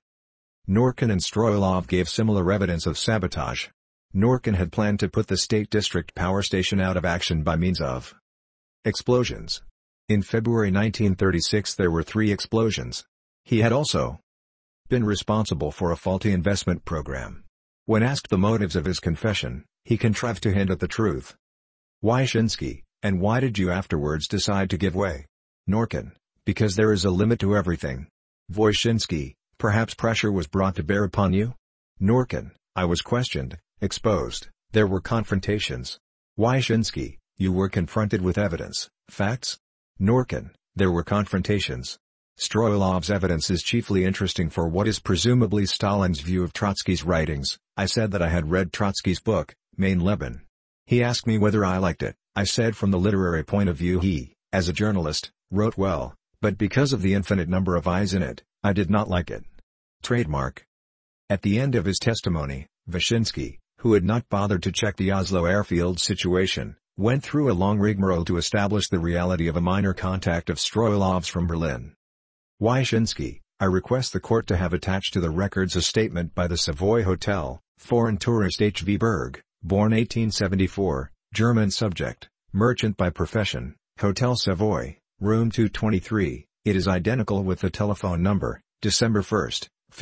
and Stroilov gave similar evidence of sabotage. Norkin had planned to put the state district power station out of action by means of explosions. In February 1936 there were 3 explosions. He had also been responsible for a faulty investment program. When asked the motives of his confession, he contrived to hint at the truth. Vyshinsky, and why did you afterwards decide to give way? Norkin, because there is a limit to everything. Vyshinsky, perhaps pressure was brought to bear upon you? Norkin, I was questioned, exposed, there were confrontations. Vyshinsky, you were confronted with evidence, facts? Norkin, there were confrontations. Stroilov's evidence is chiefly interesting for what is presumably Stalin's view of Trotsky's writings. I said that I had read Trotsky's book, Mein Leben. He asked me whether I liked it. I said from the literary point of view he, as a journalist, wrote well, but because of the infinite number of I's in it, I did not like it. Trademark. At the end of his testimony, Vyshinsky, who had not bothered to check the Oslo airfield situation, went through a long rigmarole to establish the reality of a minor contact of Stroilov's from Berlin. Vyshinsky, I request the court to have attached to the records a statement by the Savoy Hotel, foreign tourist H. V. Berg, born 1874, German subject, merchant by profession, Hotel Savoy, room 223, it is identical with the telephone number, December 1,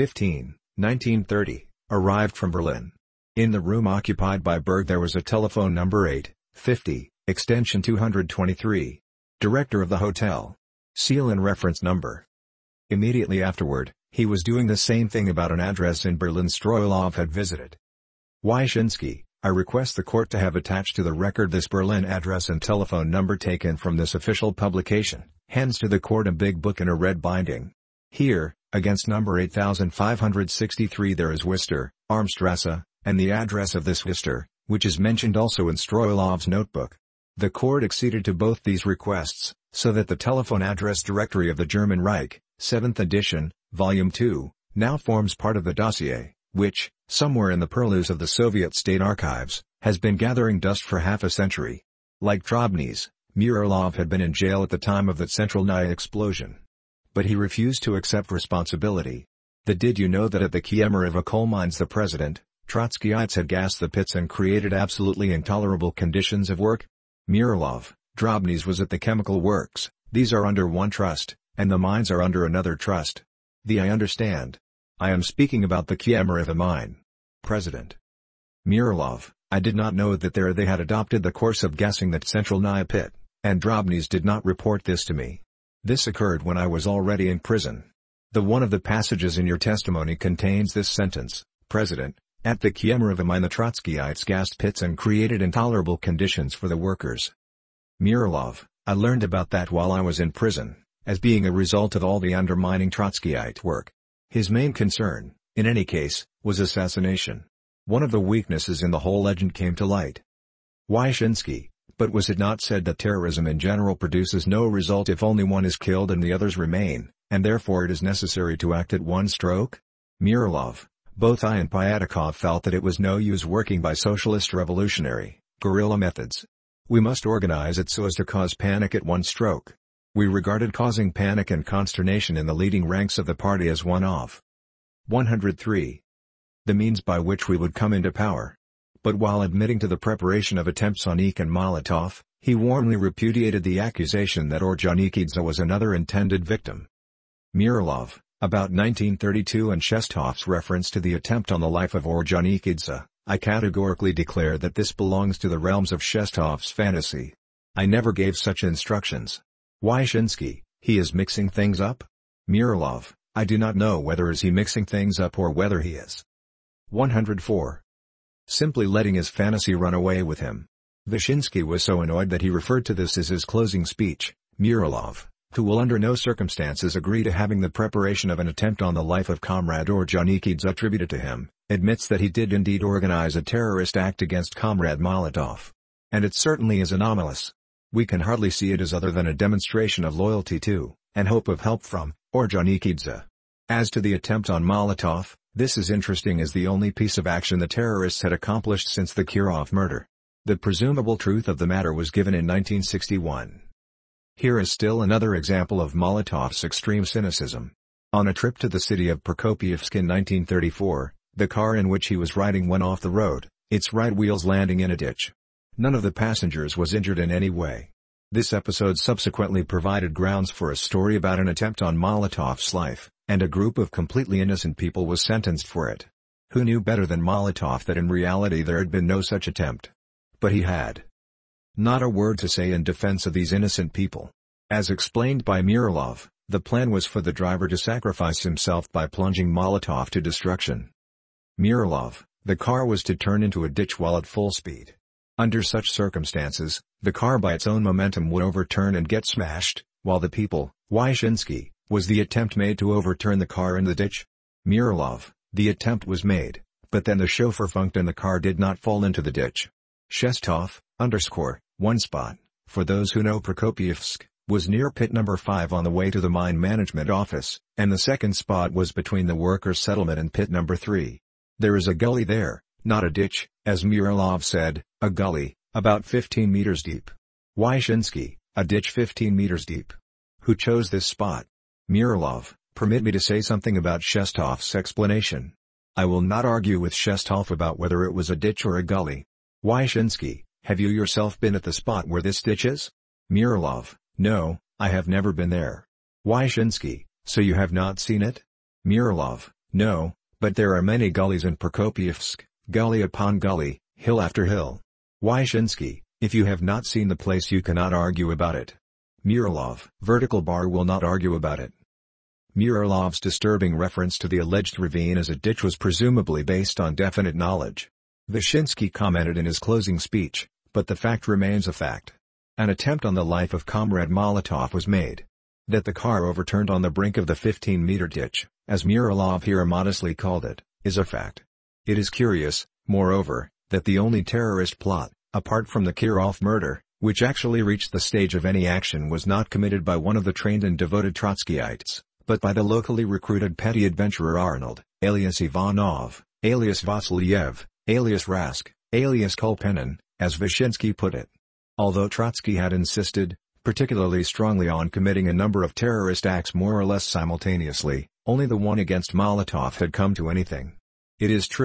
1930, arrived from Berlin. In the room occupied by Berg there was a telephone number 850, extension 223. Director of the hotel. Seal and reference number. Immediately afterward, he was doing the same thing about an address in Berlin Stroilov had visited. Vyshinsky, I request the court to have attached to the record this Berlin address and telephone number taken from this official publication, hands to the court a big book in a red binding. Here, against number 8563 there is Wister, Armstrasse, and the address of this Wister, which is mentioned also in Stroilov's notebook. The court acceded to both these requests, so that the telephone address directory of the German Reich, 7th edition, Volume 2, now forms part of the dossier, which, somewhere in the purlieus of the Soviet State Archives, has been gathering dust for half a century. Like Drobny's, Muralov had been in jail at the time of that Central Nye explosion. But he refused to accept responsibility. Did you know that at the Kemerovo coal mines the president, Trotskyites had gassed the pits and created absolutely intolerable conditions of work? Muralov, Drobny's was at the chemical works, these are under one trust, and the mines are under another trust. I understand. I am speaking about the Kemerovo mine. President. Muralov, I did not know that there they had adopted the course of gassing that central Nia pit, and Drobny's did not report this to me. This occurred when I was already in prison. One of the passages in your testimony contains this sentence, President, at the Kemerovo mine the Trotskyites gassed pits and created intolerable conditions for the workers. Muralov, I learned about that while I was in prison, as being a result of all the undermining Trotskyite work. His main concern, in any case, was assassination. One of the weaknesses in the whole legend came to light. Wyshynski, but was it not said that terrorism in general produces no result if only one is killed and the others remain, and therefore it is necessary to act at one stroke? Muralov, both I and Pyatakov felt that it was no use working by socialist revolutionary, guerrilla methods. We must organize it so as to cause panic at one stroke. We regarded causing panic and consternation in the leading ranks of the party as one of 103. The means by which we would come into power. But while admitting to the preparation of attempts on Eck and Molotov, he warmly repudiated the accusation that Ordzhonikidze was another intended victim. Muralov, about 1932 and Shestov's reference to the attempt on the life of Ordzhonikidze, I categorically declare that this belongs to the realms of Shestov's fantasy. I never gave such instructions. Wyshynski, he is mixing things up? Muralov, I do not know whether is he mixing things up or whether he is 104. Simply letting his fantasy run away with him. Wyshynski was so annoyed that he referred to this as his closing speech. Muralov, who will under no circumstances agree to having the preparation of an attempt on the life of Comrade Ordzhonikidze attributed to him, admits that he did indeed organize a terrorist act against Comrade Molotov. And it certainly is anomalous. We can hardly see it as other than a demonstration of loyalty to, and hope of help from, Ordzhonikidze. As to the attempt on Molotov, this is interesting as the only piece of action the terrorists had accomplished since the Kirov murder. The presumable truth of the matter was given in 1961. Here is still another example of Molotov's extreme cynicism. On a trip to the city of Prokopievsk in 1934, the car in which he was riding went off the road, its right wheels landing in a ditch. None of the passengers was injured in any way. This episode subsequently provided grounds for a story about an attempt on Molotov's life, and a group of completely innocent people was sentenced for it. Who knew better than Molotov that in reality there had been no such attempt? But he had not a word to say in defense of these innocent people. As explained by Muralov, the plan was for the driver to sacrifice himself by plunging Molotov to destruction. Muralov, the car was to turn into a ditch while at full speed. Under such circumstances, the car by its own momentum would overturn and get smashed, while the people, Wyshynski, was the attempt made to overturn the car in the ditch? Muralov, the attempt was made, but then the chauffeur funked and the car did not fall into the ditch. Shestov, one spot, for those who know Prokopievsk, was near pit number 5 on the way to the mine management office, and the second spot was between the workers' settlement and pit number 3. There is a gully there, not a ditch, as Muralov said, a gully, about 15 meters deep. Wyshynski, a ditch 15 meters deep. Who chose this spot? Muralov, permit me to say something about Shestov's explanation. I will not argue with Shestov about whether it was a ditch or a gully. Wyshynski, have you yourself been at the spot where this ditch is? Muralov, no, I have never been there. Wyshynski, so you have not seen it? Muralov, no, but there are many gullies in Prokopievsk, gully upon gully, hill after hill. Wyshynski, if you have not seen the place you cannot argue about it. Muralov, vertical bar will not argue about it. Muralov's disturbing reference to the alleged ravine as a ditch was presumably based on definite knowledge. Wyshynski commented in his closing speech, but the fact remains a fact. An attempt on the life of Comrade Molotov was made. That the car overturned on the brink of the 15-meter ditch, as Muralov here modestly called it, is a fact. It is curious, moreover, that the only terrorist plot, apart from the Kirov murder, which actually reached the stage of any action was not committed by one of the trained and devoted Trotskyites, but by the locally recruited petty adventurer Arnold, alias Ivanov, alias Vasilyev, alias Rask, alias Kulpenin, as Wyshynski put it. Although Trotsky had insisted, particularly strongly on committing a number of terrorist acts more or less simultaneously, only the one against Molotov had come to anything. It is true,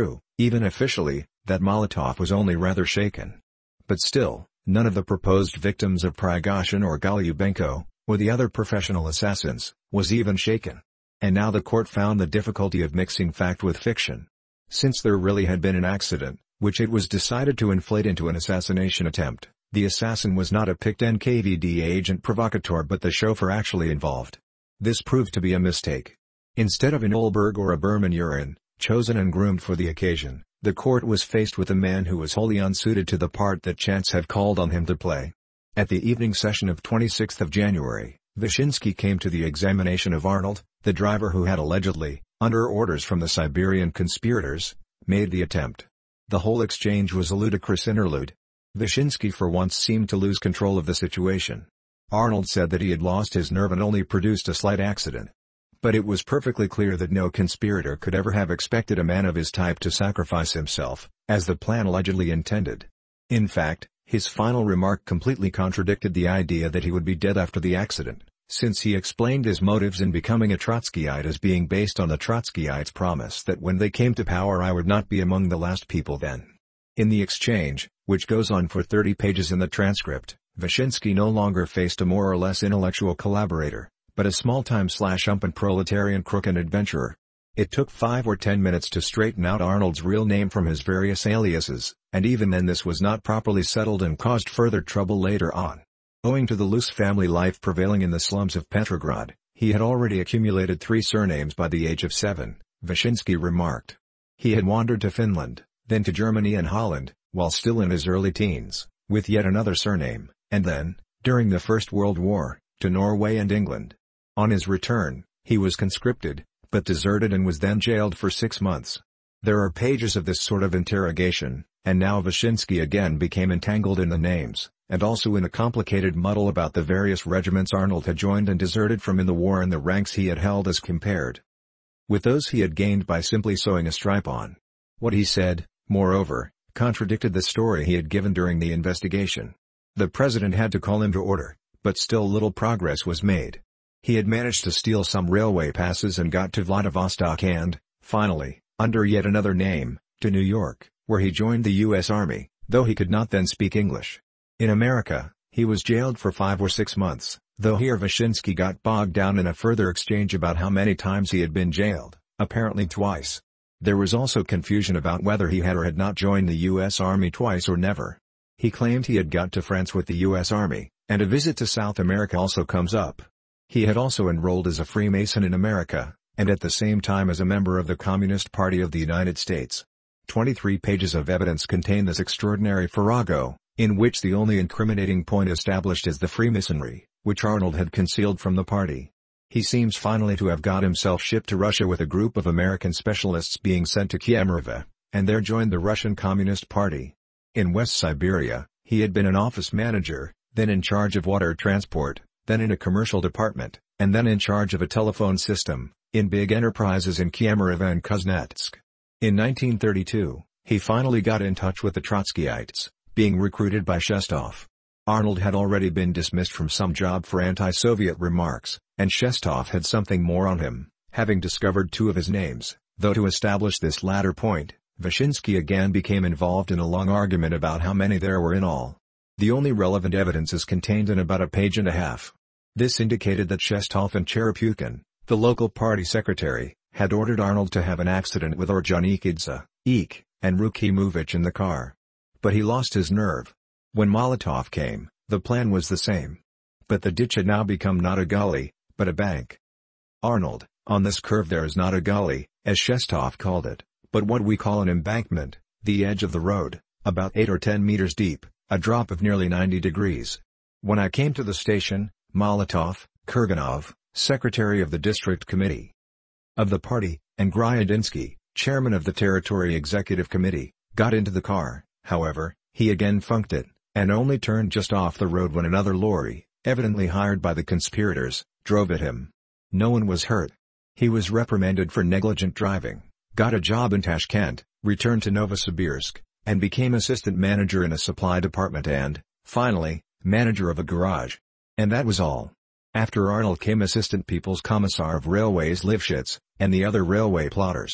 Even officially, that Molotov was only rather shaken. But still, none of the proposed victims of Prigozhin or Golubenko, or the other professional assassins, was even shaken. And now the court found the difficulty of mixing fact with fiction. Since there really had been an accident, which it was decided to inflate into an assassination attempt, the assassin was not a picked NKVD agent provocateur but the chauffeur actually involved. This proved to be a mistake. Instead of an Olberg or a Berman Urin, chosen and groomed for the occasion, the court was faced with a man who was wholly unsuited to the part that chance had called on him to play. At the evening session of 26th of January, Vyshinsky came to the examination of Arnold, the driver who had allegedly, under orders from the Siberian conspirators, made the attempt. The whole exchange was a ludicrous interlude. Vyshinsky for once seemed to lose control of the situation. Arnold said that he had lost his nerve and only produced a slight accident. But it was perfectly clear that no conspirator could ever have expected a man of his type to sacrifice himself, as the plan allegedly intended. In fact, his final remark completely contradicted the idea that he would be dead after the accident, since he explained his motives in becoming a Trotskyite as being based on the Trotskyites' promise that when they came to power I would not be among the last people then. In the exchange, which goes on for 30 pages in the transcript, Vyshinsky no longer faced a more or less intellectual collaborator, but a small-time /umpan proletarian crook and adventurer. It took 5 or 10 minutes to straighten out Arnold's real name from his various aliases, and even then this was not properly settled and caused further trouble later on. Owing to the loose family life prevailing in the slums of Petrograd, he had already accumulated 3 surnames by the age of 7, Vyshinsky remarked. He had wandered to Finland, then to Germany and Holland, while still in his early teens, with yet another surname, and then, during the First World War, to Norway and England. On his return, he was conscripted, but deserted and was then jailed for 6 months. There are pages of this sort of interrogation, and now Vyshinsky again became entangled in the names, and also in a complicated muddle about the various regiments Arnold had joined and deserted from in the war and the ranks he had held as compared with those he had gained by simply sewing a stripe on. What he said, moreover, contradicted the story he had given during the investigation. The president had to call him to order, but still little progress was made. He had managed to steal some railway passes and got to Vladivostok and, finally, under yet another name, to New York, where he joined the U.S. Army, though he could not then speak English. In America, he was jailed for 5 or 6 months, though here Vyshinsky got bogged down in a further exchange about how many times he had been jailed, apparently twice. There was also confusion about whether he had or had not joined the U.S. Army twice or never. He claimed he had got to France with the U.S. Army, and a visit to South America also comes up. He had also enrolled as a Freemason in America, and at the same time as a member of the Communist Party of the United States. 23 pages of evidence contain this extraordinary farrago, in which the only incriminating point established is the Freemasonry, which Arnold had concealed from the party. He seems finally to have got himself shipped to Russia with a group of American specialists being sent to Kemerovo, and there joined the Russian Communist Party. In West Siberia, he had been an office manager, then in charge of water transport, then in a commercial department, and then in charge of a telephone system, in big enterprises in Kemerovo and Kuznetsk. In 1932, he finally got in touch with the Trotskyites, being recruited by Shestov. Arnold had already been dismissed from some job for anti-Soviet remarks, and Shestov had something more on him, having discovered 2 of his names, though to establish this latter point, Vyshinsky again became involved in a long argument about how many there were in all. The only relevant evidence is contained in about a page and a half. This indicated that Shestov and Cherepukhin, the local party secretary, had ordered Arnold to have an accident with Ordzhonikidze, Eek, and Rukimovich in the car. But he lost his nerve. When Molotov came, the plan was the same. But the ditch had now become not a gully, but a bank. Arnold, on this curve there is not a gully, as Shestov called it, but what we call an embankment, the edge of the road, about 8 or 10 meters deep, a drop of nearly 90 degrees. When I came to the station, Molotov, Kurganov, secretary of the district committee of the party, and Gryadinsky, chairman of the territory executive committee, got into the car. However, he again funked it, and only turned just off the road when another lorry, evidently hired by the conspirators, drove at him. No one was hurt. He was reprimanded for negligent driving, got a job in Tashkent, returned to Novosibirsk, and became assistant manager in a supply department and, finally, manager of a garage. And that was all. After Arnold came assistant people's commissar of railways Lifshitz, and the other railway plotters.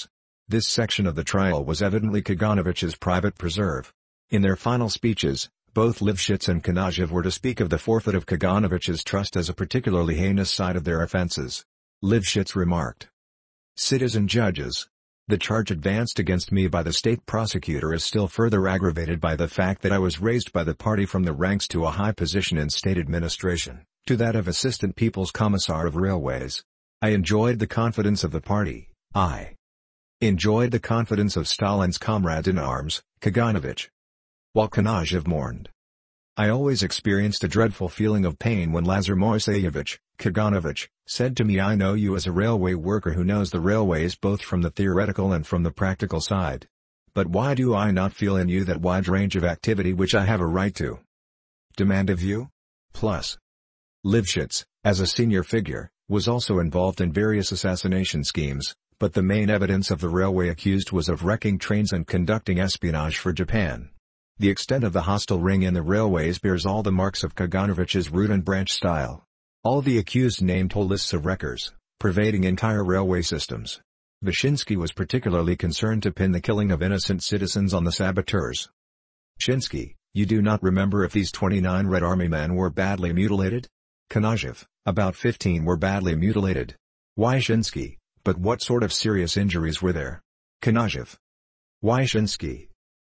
This section of the trial was evidently Kaganovich's private preserve. In their final speeches, both Lifshitz and Knyazhov were to speak of the forfeit of Kaganovich's trust as a particularly heinous side of their offenses. Lifshitz remarked, "Citizen judges, the charge advanced against me by the state prosecutor is still further aggravated by the fact that I was raised by the party from the ranks to a high position in state administration, to that of Assistant People's Commissar of Railways. I enjoyed the confidence of the party, I enjoyed the confidence of Stalin's comrade in arms, Kaganovich." While Knyazhov mourned, "I always experienced a dreadful feeling of pain when Lazar Moiseyevich, Kaganovich, said to me, 'I know you as a railway worker who knows the railways both from the theoretical and from the practical side. But why do I not feel in you that wide range of activity which I have a right to demand of you?' Plus, Lifshitz, as a senior figure, was also involved in various assassination schemes, but the main evidence of the railway accused was of wrecking trains and conducting espionage for Japan. The extent of the hostile ring in the railways bears all the marks of Kaganovich's root and branch style. All the accused named whole lists of wreckers, pervading entire railway systems. Vyshinsky was particularly concerned to pin the killing of innocent citizens on the saboteurs. Shinsky, you do not remember if these 29 Red Army men were badly mutilated? Knyazhov, about 15 were badly mutilated. Wyshinsky, but what sort of serious injuries were there? Knyazhov. Wyshinsky.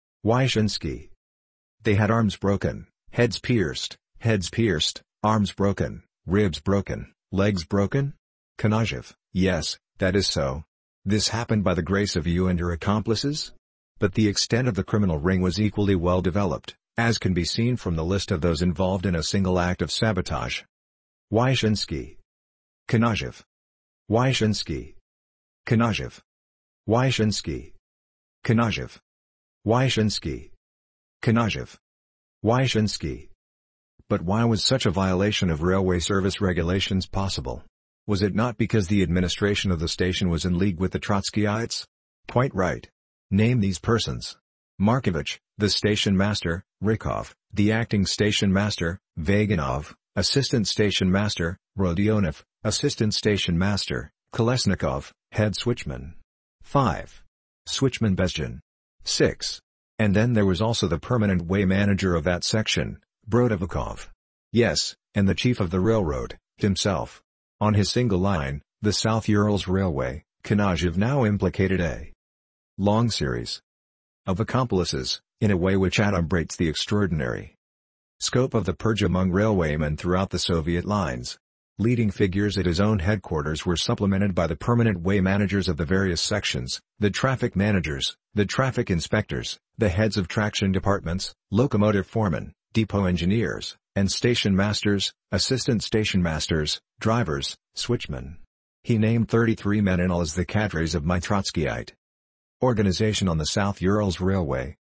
They had arms broken, heads pierced, arms broken, ribs broken, legs broken? Knyazhov, yes, that is so. This happened by the grace of you and your accomplices? But the extent of the criminal ring was equally well developed, as can be seen from the list of those involved in a single act of sabotage. Wyshinsky. Knyazhov. Wyshinsky. Knyazhov. Wyshinsky. Knyazhov. Wyshinsky. Knyazhov. Wyshinsky. But why was such a violation of railway service regulations possible? Was it not because the administration of the station was in league with the Trotskyites? Quite right. Name these persons. Markovich, the station master; Rykov, the acting station master; Vaganov, assistant station master; Rodionov, assistant station master; Kolesnikov, head switchman. 5. Switchman Bezhin. 6. And then there was also the permanent way manager of that section, Brodovikov. Yes, and the chief of the railroad, himself. On his single line, the South Urals Railway, Knyazhov now implicated a long series of accomplices, in a way which adumbrates the extraordinary scope of the purge among railwaymen throughout the Soviet lines. Leading figures at his own headquarters were supplemented by the permanent way managers of the various sections, the traffic managers, the traffic inspectors, the heads of traction departments, locomotive foremen, depot engineers, and station masters, assistant station masters, drivers, switchmen. He named 33 men in all as the cadres of Trotskyite organization on the South Urals Railway.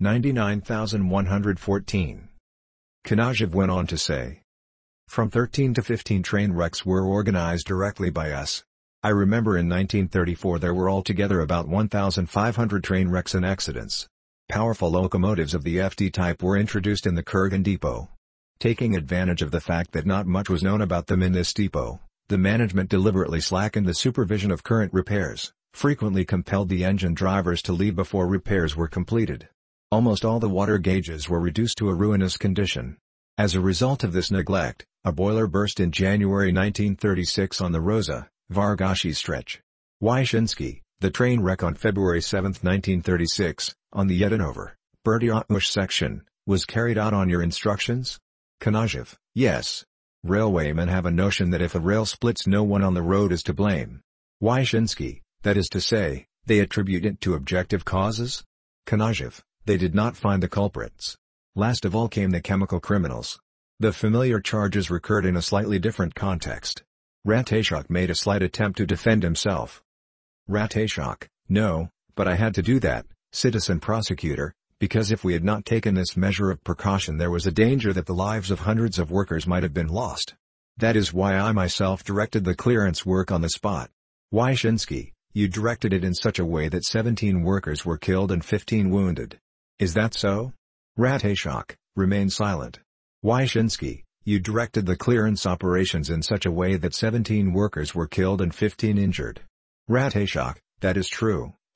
99,114. Knyazhov went on to say, "From 13 to 15 train wrecks were organized directly by us. I remember in 1934 there were altogether about 1,500 train wrecks and accidents. Powerful locomotives of the FD type were introduced in the Kurgan depot. Taking advantage of the fact that not much was known about them in this depot, the management deliberately slackened the supervision of current repairs, frequently compelled the engine drivers to leave before repairs were completed. Almost all the water gauges were reduced to a ruinous condition. As a result of this neglect, a boiler burst in January 1936 on the Rosa, Vargashi stretch. Wyshinsky, the train wreck on February 7, 1936, on the Yedinover, Berdiatmush section, was carried out on your instructions? Knyazhov, yes. Railwaymen have a notion that if a rail splits no one on the road is to blame. Wyshinsky, that is to say, they attribute it to objective causes? Knyazhov, they did not find the culprits. Last of all came the chemical criminals. The familiar charges recurred in a slightly different context. Ratashok made a slight attempt to defend himself. Ratashok, no, but I had to do that, citizen prosecutor, because if we had not taken this measure of precaution there was a danger that the lives of hundreds of workers might have been lost. That is why I myself directed the clearance work on the spot. Wyshinsky, you directed it in such a way that 17 workers were killed and 15 wounded. Is that so? Ratashok, remain silent. Wyshinsky, you directed the clearance operations in such a way that 17 workers were killed and 15 injured. Ratashok, that is true,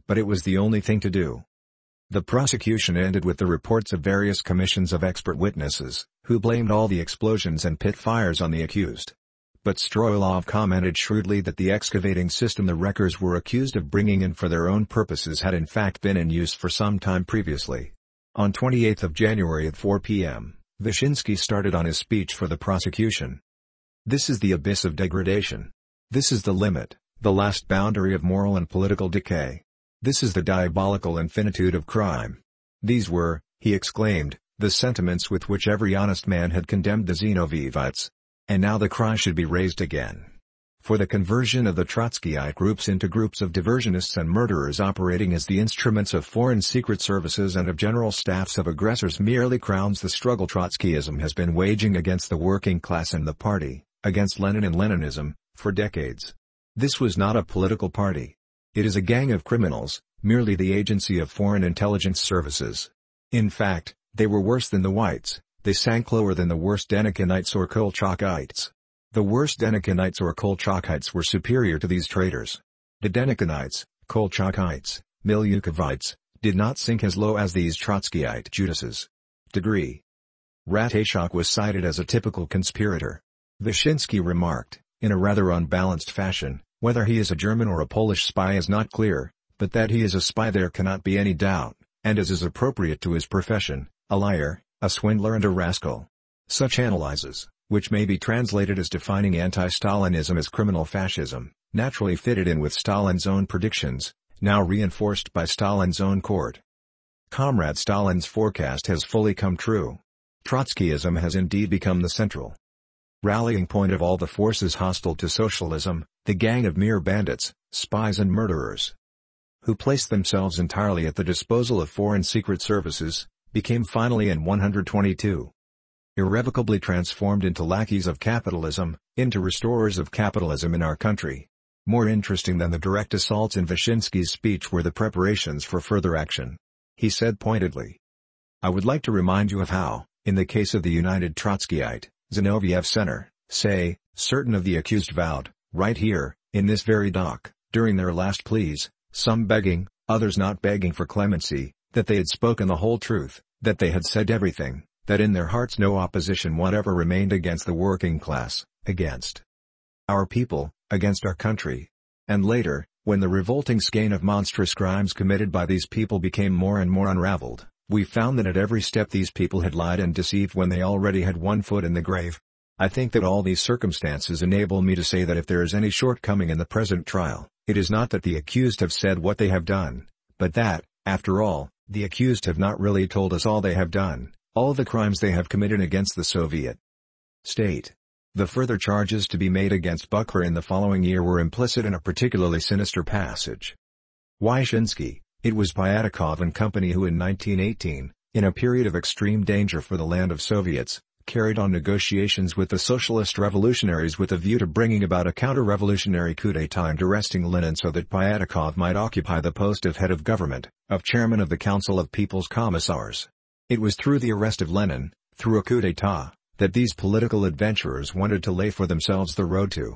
but it was the only thing to do. The prosecution ended with the reports of various commissions of expert witnesses, who blamed all the explosions and pit fires on the accused. But Stroilov commented shrewdly that the excavating system the wreckers were accused of bringing in for their own purposes had in fact been in use for some time previously. On 28 January at 4 p.m., Vyshinsky started on his speech for the prosecution. "This is the abyss of degradation. This is the limit, the last boundary of moral and political decay. This is the diabolical infinitude of crime." These were, he exclaimed, the sentiments with which every honest man had condemned the Zinovivites. And now the cry should be raised again for the conversion of the Trotskyite groups into groups of diversionists and murderers operating as the instruments of foreign secret services and of general staffs of aggressors merely crowns the struggle Trotskyism has been waging against the working class and the party, against Lenin and Leninism, for decades. This was not a political party. It is a gang of criminals, merely the agency of foreign intelligence services. In fact, they were worse than the whites, they sank lower than the worst Denikinites or Kolchakites. The worst Denikinites or Kolchakites were superior to these traitors. The Denikinites, Kolchakites, Milyukovites, did not sink as low as these Trotskyite Judases. Degree. Ratashok was cited as a typical conspirator. Vyshinsky remarked, in a rather unbalanced fashion, "Whether he is a German or a Polish spy is not clear, but that he is a spy there cannot be any doubt, and as is appropriate to his profession, a liar, a swindler and a rascal." Such analyses, which may be translated as defining anti-Stalinism as criminal fascism, naturally fitted in with Stalin's own predictions, now reinforced by Stalin's own court. Comrade Stalin's forecast has fully come true. Trotskyism has indeed become the central rallying point of all the forces hostile to socialism, the gang of mere bandits, spies and murderers, who placed themselves entirely at the disposal of foreign secret services, became finally in 122 irrevocably transformed into lackeys of capitalism, into restorers of capitalism in our country. More interesting than the direct assaults in Vyshinsky's speech were the preparations for further action. He said pointedly, "I would like to remind you of how, in the case of the United Trotskyite, Zinoviev Center, say, certain of the accused vowed, right here, in this very dock, during their last pleas, some begging, others not begging for clemency, that they had spoken the whole truth, that they had said everything, that in their hearts no opposition whatever remained against the working class, against our people, against our country." And later, when the revolting skein of monstrous crimes committed by these people became more and more unraveled, we found that at every step these people had lied and deceived when they already had one foot in the grave. I think that all these circumstances enable me to say that if there is any shortcoming in the present trial, it is not that the accused have said what they have done, but that, after all, the accused have not really told us all they have done, all the crimes they have committed against the Soviet state. The further charges to be made against Bukharin in the following year were implicit in a particularly sinister passage. Vyshinsky, it was Pyatakov and company who in 1918, in a period of extreme danger for the land of Soviets, carried on negotiations with the socialist revolutionaries with a view to bringing about a counter-revolutionary coup d'état and arresting Lenin so that Pyatakov might occupy the post of head of government, of chairman of the Council of People's Commissars. It was through the arrest of Lenin, through a coup d'état, that these political adventurers wanted to lay for themselves the road to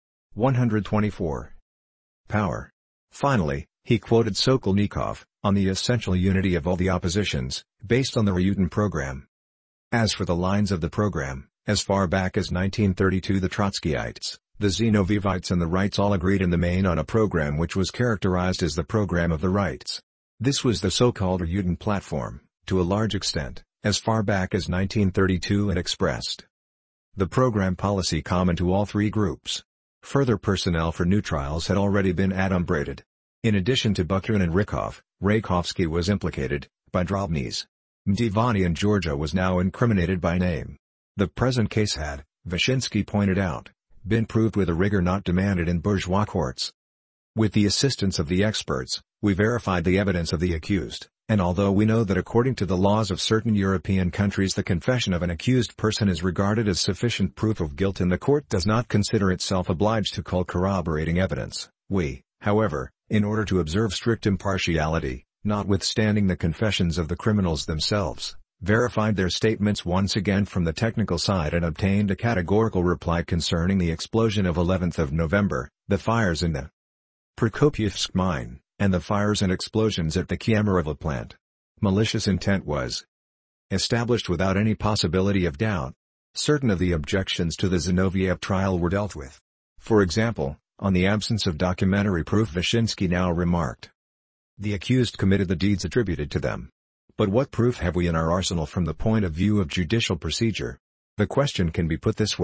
124 power. Finally, he quoted Sokolnikov, on the essential unity of all the oppositions, based on the Ryutin program. As for the lines of the program, as far back as 1932 the Trotskyites, the Zinovivites and the Rights all agreed in the main on a program which was characterized as the program of the Rights. This was the so-called Ryutin platform, to a large extent, as far back as 1932 and expressed the program policy common to all three groups. Further personnel for new trials had already been adumbrated. In addition to Bukharin and Rykov, Rakovsky was implicated, by Drobny's. Mdivani and Georgia was now incriminated by name. The present case had, Vyshinsky pointed out, been proved with a rigor not demanded in bourgeois courts. With the assistance of the experts, we verified the evidence of the accused, and although we know that according to the laws of certain European countries the confession of an accused person is regarded as sufficient proof of guilt and the court does not consider itself obliged to call corroborating evidence, we, however, in order to observe strict impartiality, notwithstanding the confessions of the criminals themselves, verified their statements once again from the technical side and obtained a categorical reply concerning the explosion of 11th of November, the fires in the Prokopievsk mine, and the fires and explosions at the Kemerovo plant. Malicious intent was established without any possibility of doubt. Certain of the objections to the Zinoviev trial were dealt with. For example, on the absence of documentary proof, Vyshinsky now remarked, "The accused committed the deeds attributed to them. But what proof have we in our arsenal from the point of view of judicial procedure? The question can be put this way.